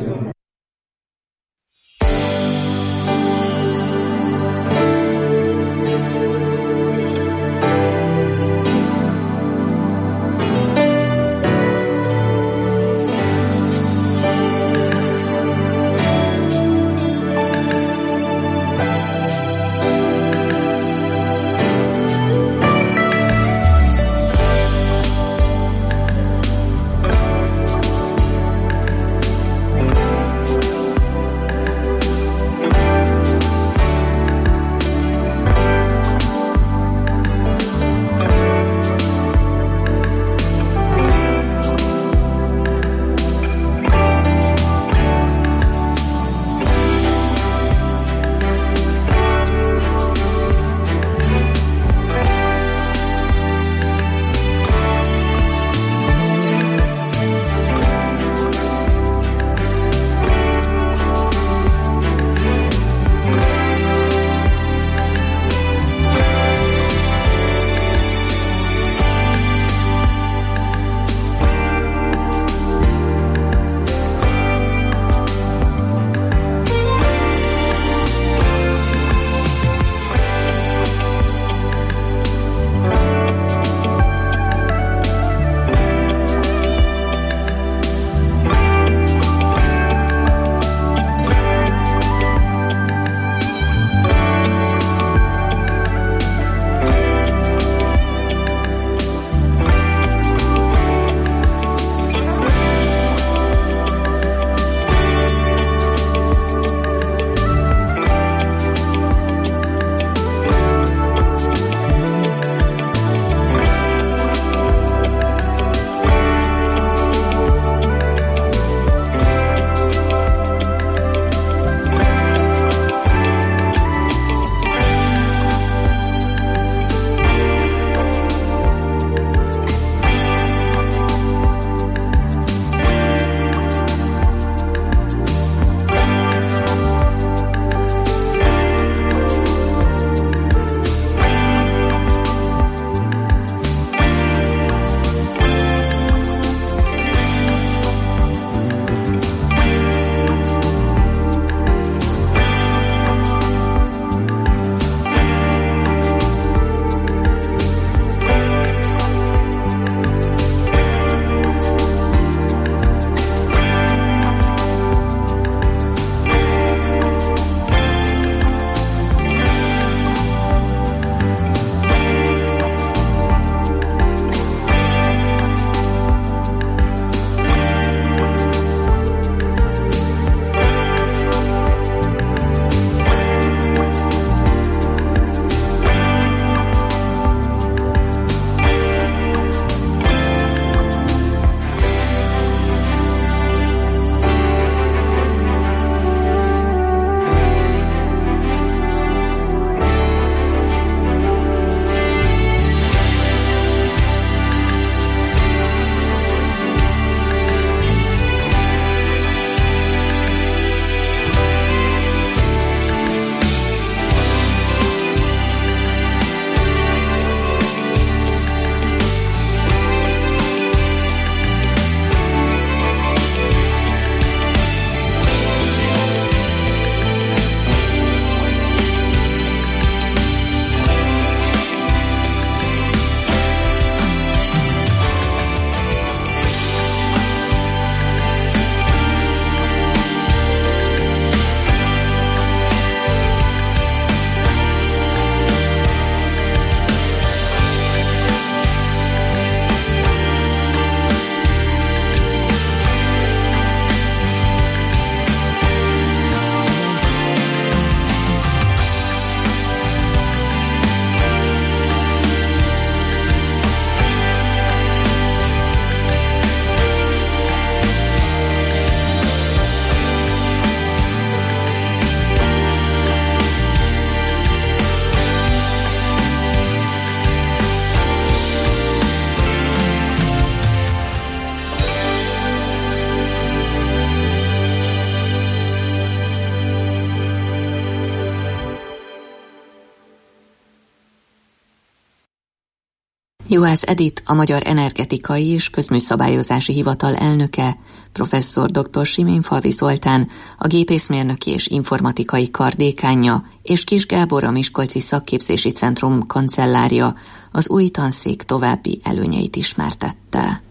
Juhász Edit, a Magyar Energetikai és Közműszabályozási Hivatal elnöke, professzor dr. Siményfalvi Zoltán, a Gépészmérnöki és Informatikai Kar dékánja, és Kis Gábor, a Miskolci Szakképzési Centrum kancellárja az új tanszék további előnyeit ismertette.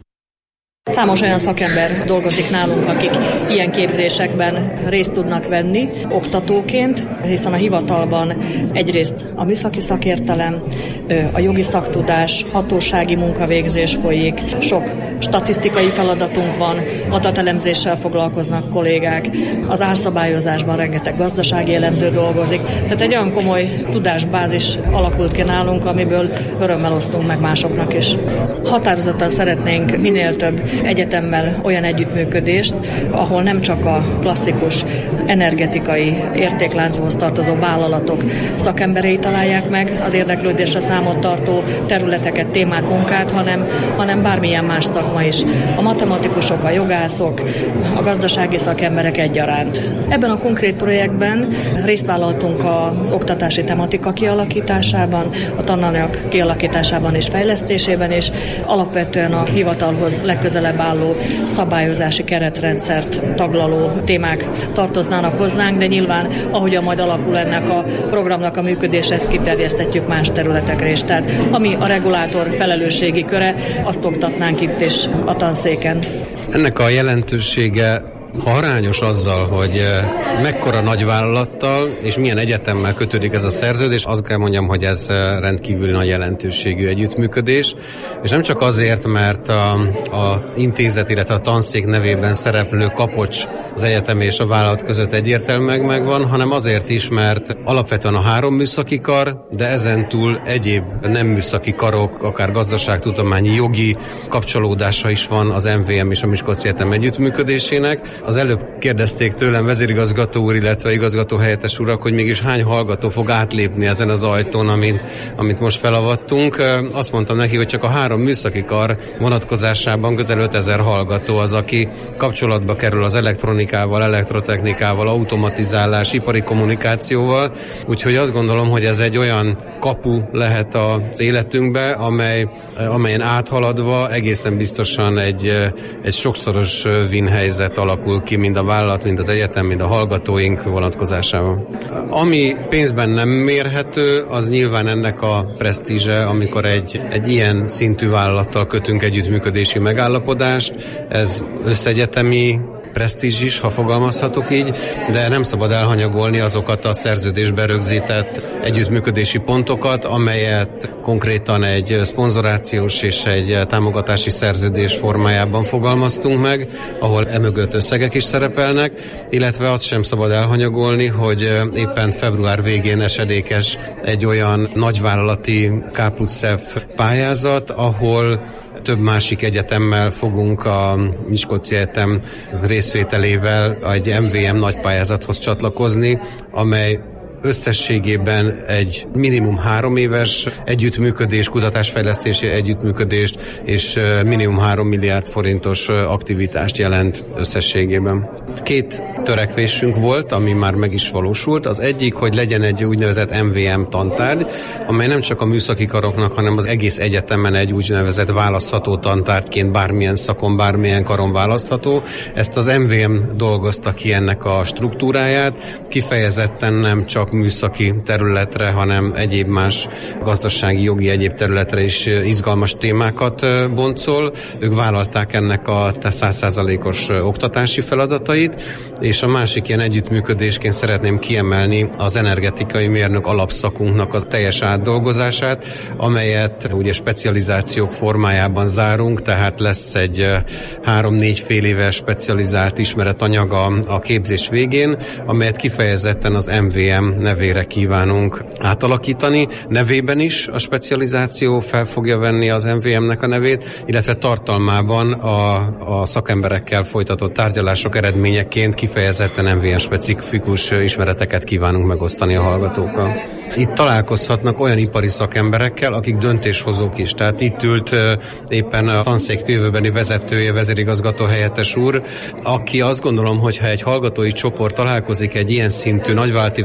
Számos olyan szakember dolgozik nálunk, akik ilyen képzésekben részt tudnak venni oktatóként, hiszen a hivatalban egyrészt a műszaki szakértelem, a jogi szaktudás, hatósági munkavégzés folyik, sok statisztikai feladatunk van, adatelemzéssel foglalkoznak kollégák, az árszabályozásban rengeteg gazdasági elemző dolgozik, tehát egy olyan komoly tudásbázis alakult ki nálunk, amiből örömmel osztunk meg másoknak is. Határozottan szeretnénk minél több egyetemmel olyan együttműködést, ahol nem csak a klasszikus energetikai értéklánchoz tartozó vállalatok szakemberei találják meg az érdeklődésre számot tartó területeket, témát, munkát, hanem, hanem bármilyen más szakma is. A matematikusok, a jogászok, a gazdasági szakemberek egyaránt. Ebben a konkrét projektben részt vállaltunk az oktatási tematika kialakításában, a tananyag kialakításában és fejlesztésében, és alapvetően a hivatalhoz legközelebb álló szabályozási keretrendszert taglaló témák tartoznának hozzánk, de nyilván, ahogyan majd alakul ennek a programnak a működése, ezt kiterjesztetjük más területekre is. Tehát ami a regulátor felelősségi köre, azt oktatnánk itt is a tanszéken. Ennek a jelentősége, ha arányos azzal, hogy mekkora nagyvállalattal és milyen egyetemmel kötődik ez a szerződés, azt kell mondjam, hogy ez rendkívül nagy jelentőségű együttműködés, és nem csak azért, mert a, a intézet, illetve a tanszék nevében szereplő kapocs az egyetem és a vállalat között egyértelműen megvan, hanem azért is, mert alapvetően a három műszaki kar, de ezen túl egyéb nem műszaki karok, akár gazdaságtudományi, jogi kapcsolódása is van az em vé em és a Miskolci Egyetem együttműködésének. Az előbb kérdezték tőlem vezérigazgató úr, illetve igazgató helyettes urak, hogy mégis hány hallgató fog átlépni ezen az ajtón, amit, amit most felavattunk. Azt mondtam neki, hogy csak a három műszaki kar vonatkozásában közel ötezer hallgató az, aki kapcsolatba kerül az elektronikával, elektrotechnikával, automatizálás, ipari kommunikációval. Úgyhogy azt gondolom, hogy ez egy olyan kapu lehet az életünkbe, amely, amelyen áthaladva egészen biztosan egy, egy sokszoros win helyzet alakul ki, mind a vállalat, mind az egyetem, mind a hallgatóink vonatkozásában. Ami pénzben nem mérhető, az nyilván ennek a presztízse, amikor egy, egy ilyen szintű vállalattal kötünk együttműködési megállapodást. Ez összegyetemi presztízs is, ha fogalmazhatok így, de nem szabad elhanyagolni azokat a szerződésben rögzített együttműködési pontokat, amelyet konkrétan egy szponzorációs és egy támogatási szerződés formájában fogalmaztunk meg, ahol emögött összegek is szerepelnek, illetve azt sem szabad elhanyagolni, hogy éppen február végén esedékes egy olyan nagyvállalati K plusz F pályázat, ahol több másik egyetemmel fogunk a Miskolci Egyetem részvételével egy em vé em nagypályázathoz csatlakozni, amely összességében egy minimum három éves együttműködés, kutatásfejlesztési együttműködést és minimum három milliárd forintos aktivitást jelent összességében. Két törekvésünk volt, ami már meg is valósult. Az egyik, hogy legyen egy úgynevezett em vé em tantárgy, amely nem csak a műszaki karoknak, hanem az egész egyetemen egy úgynevezett választható tantárgyként bármilyen szakon, bármilyen karon választható. Ezt az em vé em dolgozta ki ennek a struktúráját, kifejezetten nem csak műszaki területre, hanem egyéb más gazdasági, jogi, egyéb területre is izgalmas témákat boncol. Ők vállalták ennek a száz százalékos oktatási feladatait, és a másik ilyen együttműködésként szeretném kiemelni az energetikai mérnök alapszakunknak az teljes átdolgozását, amelyet ugye specializációk formájában zárunk, tehát lesz egy három-négy fél éves specializált ismeretanyaga a képzés végén, amelyet kifejezetten az em vé em nevére kívánunk átalakítani. Nevében is a specializáció fel fogja venni az em vé em-nek a nevét, illetve tartalmában a, a szakemberekkel folytatott tárgyalások eredményeként kifejezetten em vé em-specifikus ismereteket kívánunk megosztani a hallgatókkal. Itt találkozhatnak olyan ipari szakemberekkel, akik döntéshozók is. Tehát itt ült éppen a tanszék jövőbeni vezetője, vezérigazgató helyettes úr, aki azt gondolom, hogy ha egy hallgatói csoport találkozik egy ilyen szintű nagyvállalati vezető,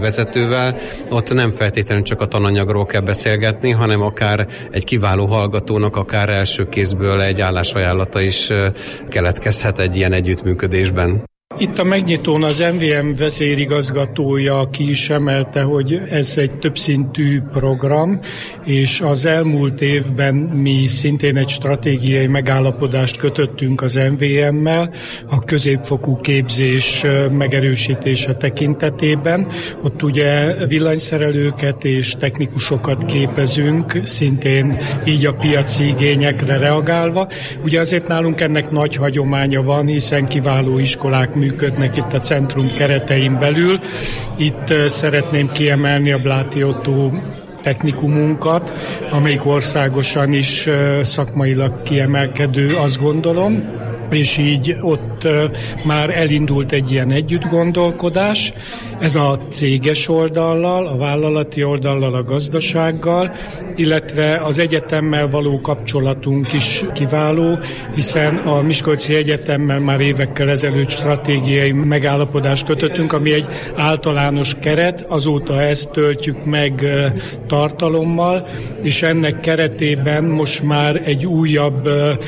vezetővel, ott nem feltétlenül csak a tananyagról kell beszélgetni, hanem akár egy kiváló hallgatónak, akár első kézből egy állásajánlata is keletkezhet egy ilyen együttműködésben. Itt a megnyitón az em vé em vezérigazgatója ki is emelte, hogy ez egy többszintű program, és az elmúlt évben mi szintén egy stratégiai megállapodást kötöttünk az em vé emmel a középfokú képzés megerősítése tekintetében. Ott ugye villanyszerelőket és technikusokat képezünk, szintén így a piaci igényekre reagálva. Ugye azért nálunk ennek nagy hagyománya van, hiszen kiváló iskolák működnek itt a centrum keretein belül. Itt szeretném kiemelni a Bláti Ottó technikumunkat, amelyik országosan is szakmailag kiemelkedő, azt gondolom, és így ott már elindult egy ilyen együttgondolkodás. Ez a céges oldallal, a vállalati oldallal, a gazdasággal, illetve az egyetemmel való kapcsolatunk is kiváló, hiszen a Miskolci Egyetemmel már évekkel ezelőtt stratégiai megállapodást kötöttünk, ami egy általános keret, azóta ezt töltjük meg tartalommal, és ennek keretében most már egy újabb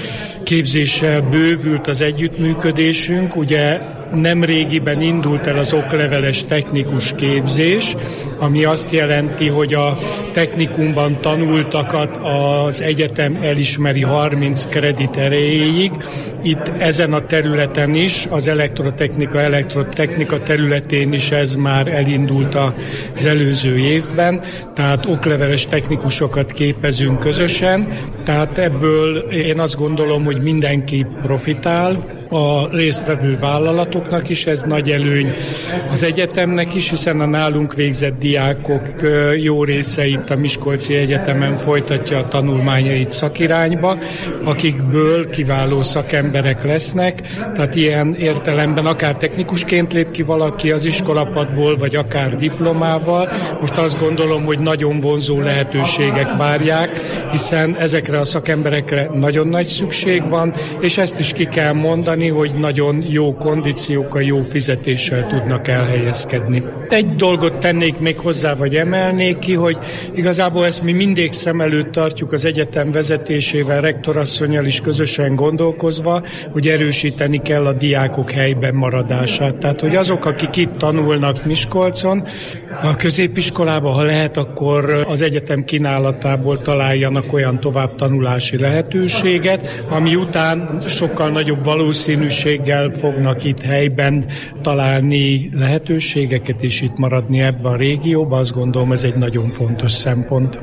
képzéssel bővült az együttműködésünk. Ugye nem régiben indult el az okleveles technikus képzés, ami azt jelenti, hogy a technikumban tanultakat az egyetem elismeri harminc kredit erejéig. Itt ezen a területen is, az elektrotechnika, elektrotechnika területén is ez már elindult az előző évben, tehát okleveles technikusokat képezünk közösen, tehát ebből én azt gondolom, hogy mindenki profitál, a résztvevő vállalatoknak is, ez nagy előny az egyetemnek is, hiszen a nálunk végzett diákok jó része itt a Miskolci Egyetemen folytatja a tanulmányait szakirányba, akikből kiváló szakemberek lesznek, tehát ilyen értelemben akár technikusként lép ki valaki az iskolapadból, vagy akár diplomával. Most azt gondolom, hogy nagyon vonzó lehetőségek várják, hiszen ezekre a szakemberekre nagyon nagy szükség van, és ezt is ki kell mondani, hogy nagyon jó kondíciókkal, jó fizetéssel tudnak elhelyezkedni. Egy dolgot tennék még hozzá, vagy emelnék ki, hogy igazából ezt mi mindig szem előtt tartjuk az egyetem vezetésével, rektorasszonnyal is közösen gondolkozva, hogy erősíteni kell a diákok helyben maradását. Tehát, hogy azok, akik itt tanulnak Miskolcon, a középiskolában, ha lehet, akkor az egyetem kínálatából találjanak olyan továbbtanulási lehetőséget, ami után sokkal nagyobb valószínűséggel fognak itt helyben találni lehetőségeket, és itt maradni ebben a régióban. Azt gondolom, ez egy nagyon fontos szempont.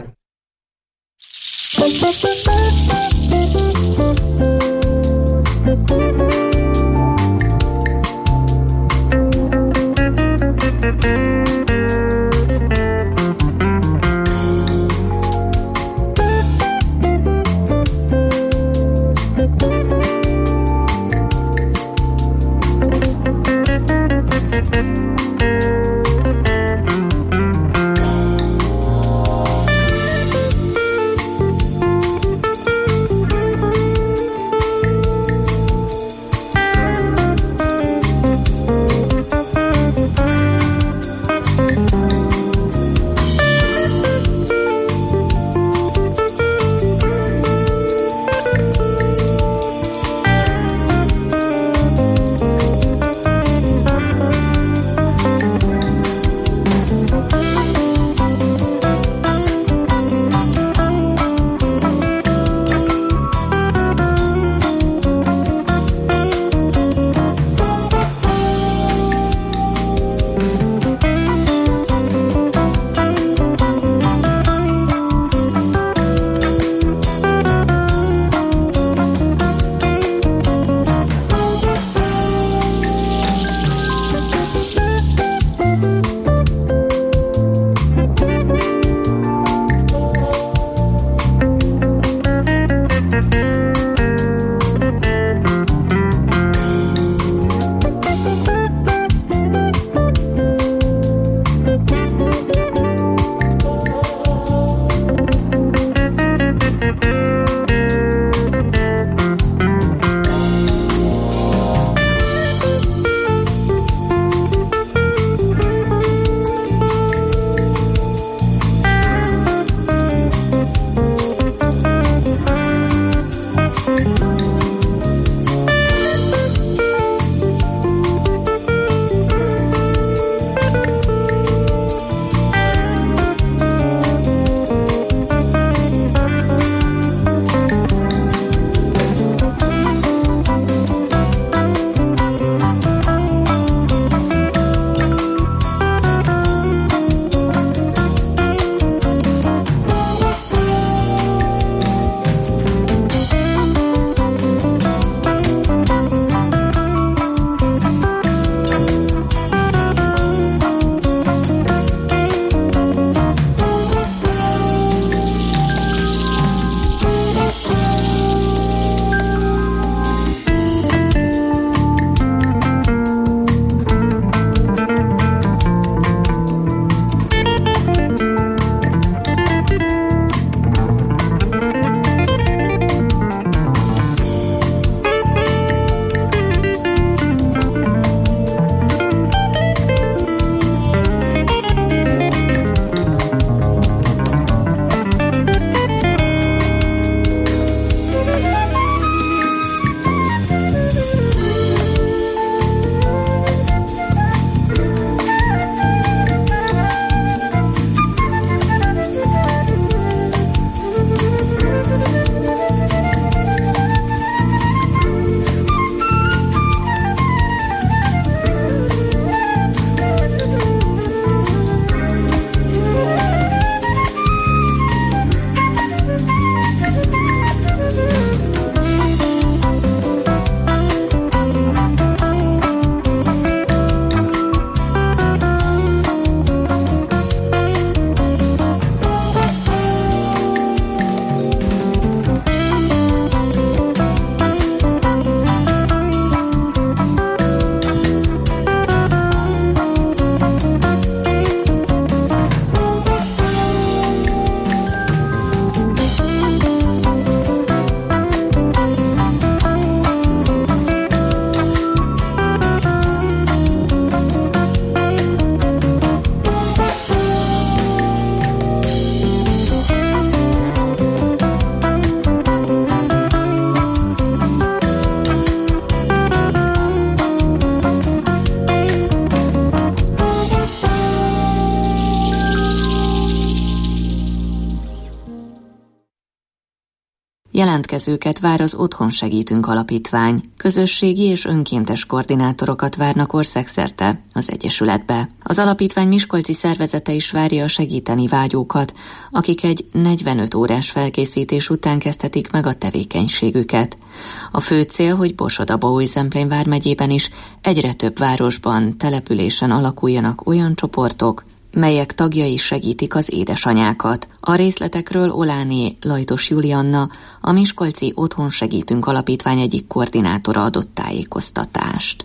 Jelentkezőket vár az Otthon Segítünk Alapítvány. Közösségi és önkéntes koordinátorokat várnak országszerte az Egyesületbe. Az alapítvány miskolci szervezete is várja a segíteni vágyókat, akik egy negyvenöt órás felkészítés után kezdhetik meg a tevékenységüket. A fő cél, hogy Borsod-Abaúj-Zemplén vármegyében is egyre több városban, településen alakuljanak olyan csoportok, melyek tagjai segítik az édesanyákat. A részletekről Oláné Lajtos Julianna, a miskolci Otthon Segítünk Alapítvány egyik koordinátora adott tájékoztatást.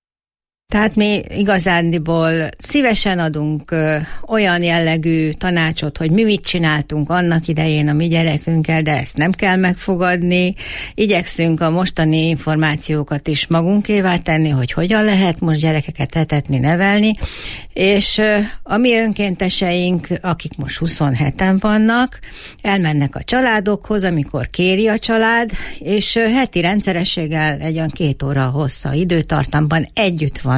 Tehát mi igazándiból szívesen adunk ö, olyan jellegű tanácsot, hogy mi mit csináltunk annak idején a mi gyerekünkkel, de ezt nem kell megfogadni. Igyekszünk a mostani információkat is magunkévá tenni, hogy hogyan lehet most gyerekeket etetni, nevelni, és ö, a mi önkénteseink, akik most huszonheten vannak, elmennek a családokhoz, amikor kéri a család, és ö, heti rendszerességgel egy olyan két óra hossza időtartamban együtt van.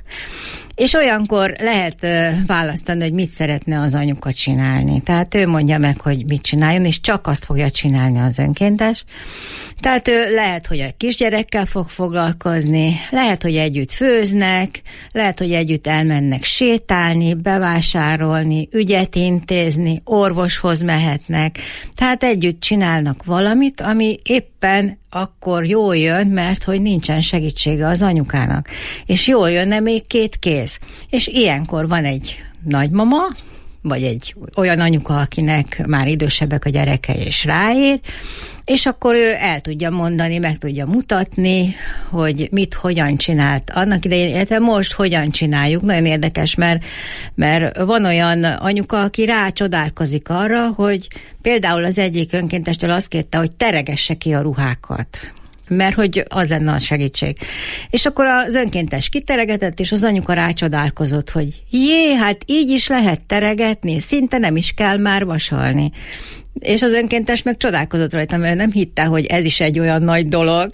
És olyankor lehet választani, hogy mit szeretne az anyuka csinálni. Tehát ő mondja meg, hogy mit csináljon, és csak azt fogja csinálni az önkéntes. Tehát ő lehet, hogy a kisgyerekkel fog foglalkozni, lehet, hogy együtt főznek, lehet, hogy együtt elmennek sétálni, bevásárolni, ügyet intézni, orvoshoz mehetnek. Tehát együtt csinálnak valamit, ami éppen akkor jól jön, mert hogy nincsen segítsége az anyukának. És jól jönne még két kéz. És ilyenkor van egy nagymama, vagy egy olyan anyuka, akinek már idősebbek a gyerekei és ráér, és akkor ő el tudja mondani, meg tudja mutatni, hogy mit, hogyan csinált annak idején, illetve most hogyan csináljuk. Nagyon érdekes, mert, mert van olyan anyuka, aki rácsodálkozik arra, hogy például az egyik önkéntestől azt kérte, hogy teregesse ki a ruhákat, mert hogy az lenne a segítség. És akkor az önkéntes kiteregetett, és az anyuka rácsodálkozott, hogy jé, hát így is lehet teregetni, szinte nem is kell már vasalni. És az önkéntes meg csodálkozott rajta, mert nem hitte, hogy ez is egy olyan nagy dolog,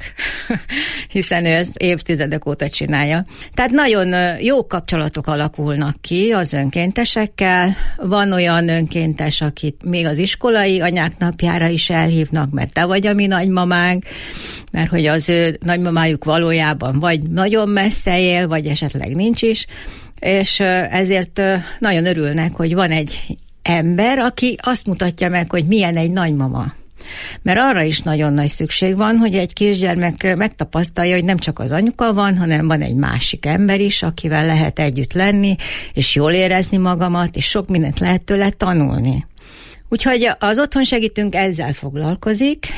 hiszen ő ezt évtizedek óta csinálja. Tehát nagyon jó kapcsolatok alakulnak ki az önkéntesekkel. Van olyan önkéntes, akit még az iskolai anyák napjára is elhívnak, mert te vagy a mi nagymamánk, mert hogy az ő nagymamájuk valójában vagy nagyon messze él, vagy esetleg nincs is, és ezért nagyon örülnek, hogy van egy ember, aki azt mutatja meg, hogy milyen egy nagymama. Mert arra is nagyon nagy szükség van, hogy egy kisgyermek megtapasztalja, hogy nem csak az anyuka van, hanem van egy másik ember is, akivel lehet együtt lenni, és jól érezni magamat, és sok mindent lehet tőle tanulni. Úgyhogy az Otthon Segítünk ezzel foglalkozik,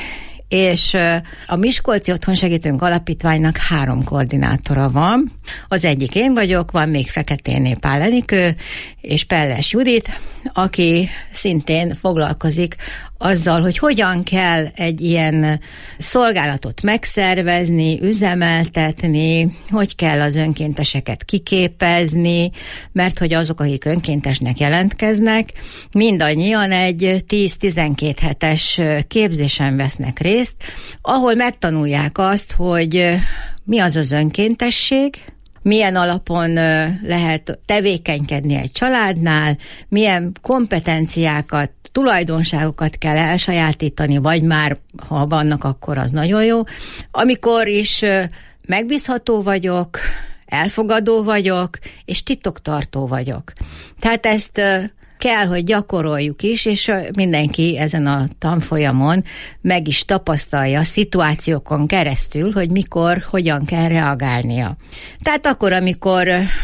és a Miskolci Otthon Segítünk Alapítványnak három koordinátora van. Az egyik én vagyok, van még Feketéné Pál Enikő és Pelles Judit, aki szintén foglalkozik azzal, hogy hogyan kell egy ilyen szolgálatot megszervezni, üzemeltetni, hogy kell az önkénteseket kiképezni, mert hogy azok, akik önkéntesnek jelentkeznek, mindannyian egy tíz-tizenkét hetes képzésen vesznek részt, ahol megtanulják azt, hogy mi az az önkéntesség, milyen alapon lehet tevékenykedni egy családnál, milyen kompetenciákat, tulajdonságokat kell elsajátítani, vagy már, ha vannak, akkor az nagyon jó. Amikor is megbízható vagyok, elfogadó vagyok, és titoktartó vagyok. Tehát ezt kell, hogy gyakoroljuk is, és mindenki ezen a tanfolyamon meg is tapasztalja szituációkon keresztül, hogy mikor, hogyan kell reagálnia. Tehát akkor, amikor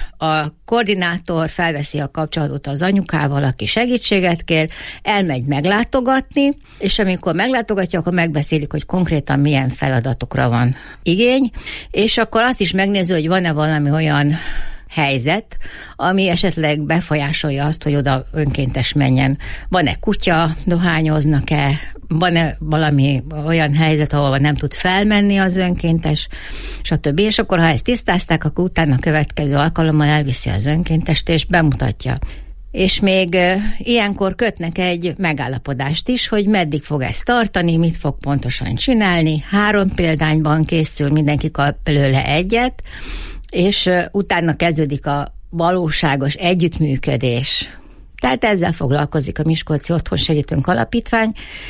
a koordinátor felveszi a kapcsolatot az anyukával, aki segítséget kér, elmegy meglátogatni, és amikor meglátogatja, akkor megbeszélik, hogy konkrétan milyen feladatokra van igény, és akkor azt is megnézi, hogy van-e valami olyan helyzet, ami esetleg befolyásolja azt, hogy oda önkéntes menjen. Van-e kutya, dohányoznak-e, van-e valami olyan helyzet, ahol nem tud felmenni az önkéntes, stb. És akkor, ha ezt tisztázták, akkor utána a következő alkalommal elviszi az önkéntest, és bemutatja. És még e, ilyenkor kötnek egy megállapodást is, hogy meddig fog ezt tartani, mit fog pontosan csinálni. Három példányban készül, mindenki kap belőle egyet, és utána kezdődik a valóságos együttműködés Tehát ezzel foglalkozik a Miskolci Otthon Segítünk Alapítvány,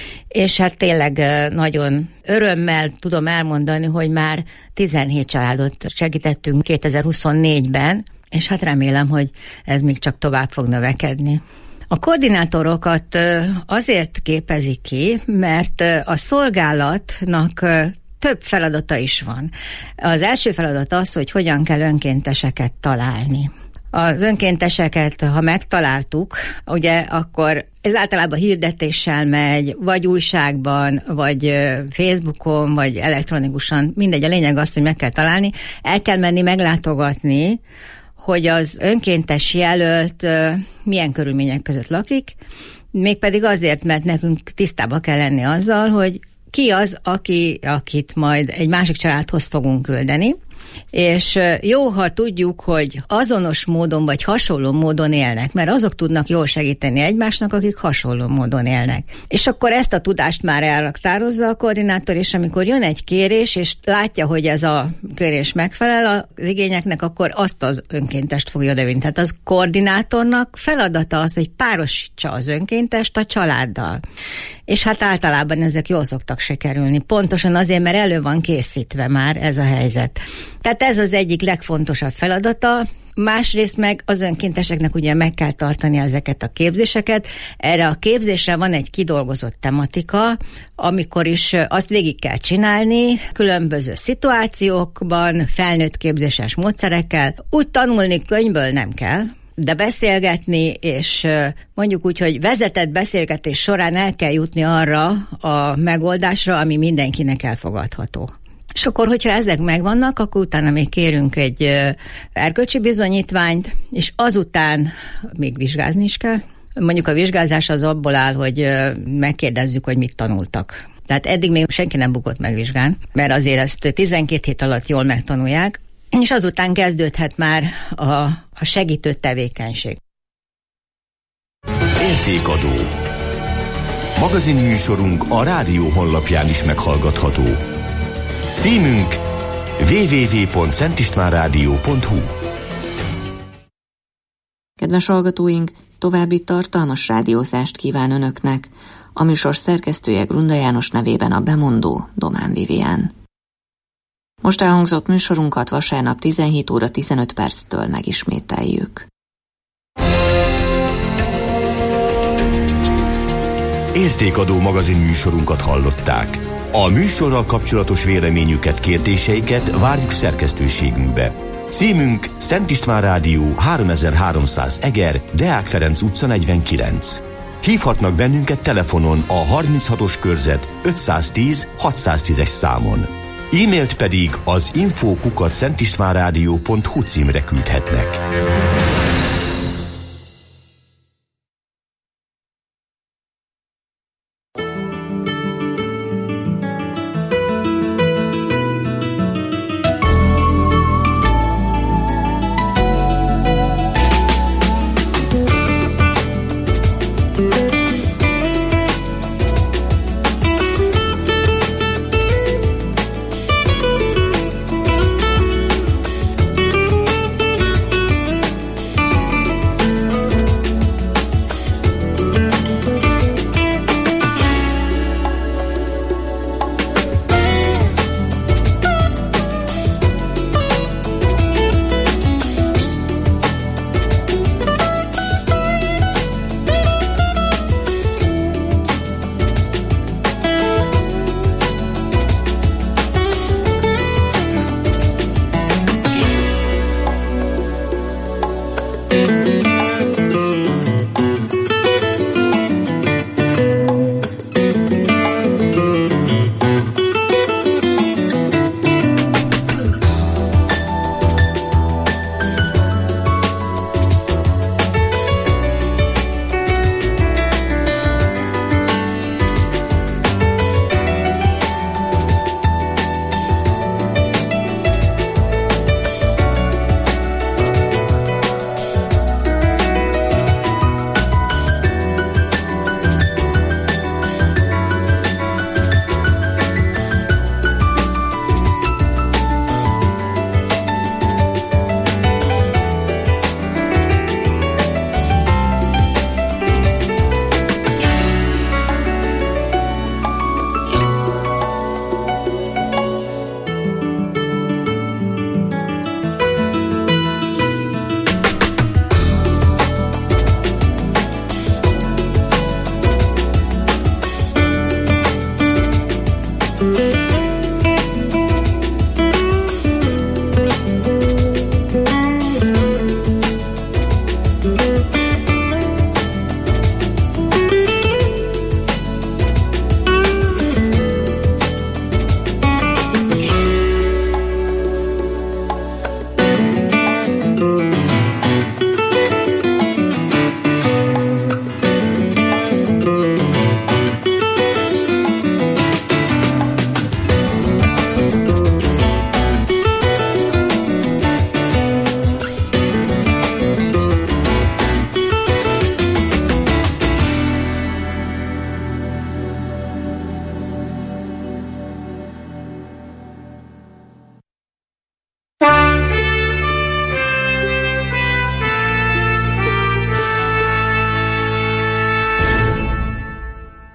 és hát tényleg nagyon örömmel tudom elmondani, hogy már tizenhét családot segítettünk kétezer-huszonnégyben, és hát remélem, hogy ez még csak tovább fog növekedni. A koordinátorokat azért képezik ki, mert a szolgálatnak több feladata is van. Az első feladat az, hogy hogyan kell önkénteseket találni. Az önkénteseket, ha megtaláltuk, ugye akkor ez általában hirdetéssel megy, vagy újságban, vagy Facebookon, vagy elektronikusan, mindegy, a lényeg az, hogy meg kell találni, el kell menni meglátogatni, hogy az önkéntes jelölt milyen körülmények között lakik, mégpedig azért, mert nekünk tisztába kell lenni azzal, hogy ki az, aki, akit majd egy másik családhoz fogunk küldeni, és jó, ha tudjuk, hogy azonos módon vagy hasonló módon élnek, mert azok tudnak jól segíteni egymásnak, akik hasonló módon élnek. És akkor ezt a tudást már elraktározza a koordinátor, és amikor jön egy kérés, és látja, hogy ez a kérés megfelel az igényeknek, akkor azt az önkéntest fogja odavinni. Tehát az koordinátornak feladata az, hogy párosítsa az önkéntest a családdal. És hát általában ezek jól szoktak sikerülni. Pontosan azért, mert elő van készítve már ez a helyzet. Tehát ez az egyik legfontosabb feladata. Másrészt meg az önkénteseknek ugye meg kell tartani ezeket a képzéseket. Erre a képzésre van egy kidolgozott tematika, amikor is azt végig kell csinálni, különböző szituációkban, felnőtt képzéses módszerekkel. Úgy tanulni könyvből nem kell, de beszélgetni, és mondjuk úgy, hogy vezetett beszélgetés során el kell jutni arra a megoldásra, ami mindenkinek elfogadható. És akkor, hogyha ezek megvannak, akkor utána még kérünk egy erkölcsi bizonyítványt, és azután még vizsgázni is kell. Mondjuk a vizsgázás az abból áll, hogy megkérdezzük, hogy mit tanultak. Tehát eddig még senki nem bukott meg vizsgán, mert azért ezt tizenkét hét alatt jól megtanulják, és azután kezdődhet már a, a segítő tevékenység. Értékadó. Magazinműsorunk a rádió honlapján is meghallgatható. Címünk double-u double-u double-u pont szentistvánrádió pont hu. Kedves hallgatóink, további tartalmas rádiózást kíván Önöknek. A műsor szerkesztője Grunda János, nevében a bemondó Domán Vivián. Most elhangzott műsorunkat vasárnap tizenhét óra tizenöt perctől megismételjük. Értékadó magazin műsorunkat hallották. A műsorral kapcsolatos véleményüket, kérdéseiket várjuk szerkesztőségünkbe. Címünk Szent István Rádió, háromezer-háromszáz Eger, Deák Ferenc utca negyvenkilenc. Hívhatnak bennünket telefonon a harminchatos körzet ötszáztíz hatszáztízes számon. E-mailt pedig az info kukac szentistvánrádió pont hu címre küldhetnek.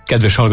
Kedves hallgatók!